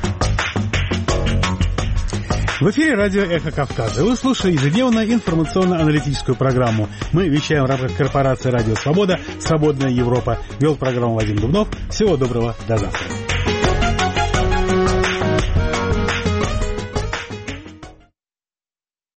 В эфире радио «Эхо Кавказа». Вы слушали ежедневную информационно-аналитическую программу. Мы вещаем в рамках корпорации «Радио Свобода», «Свободная Европа». Вел программу Вадим Дубнов. Всего доброго, до завтра.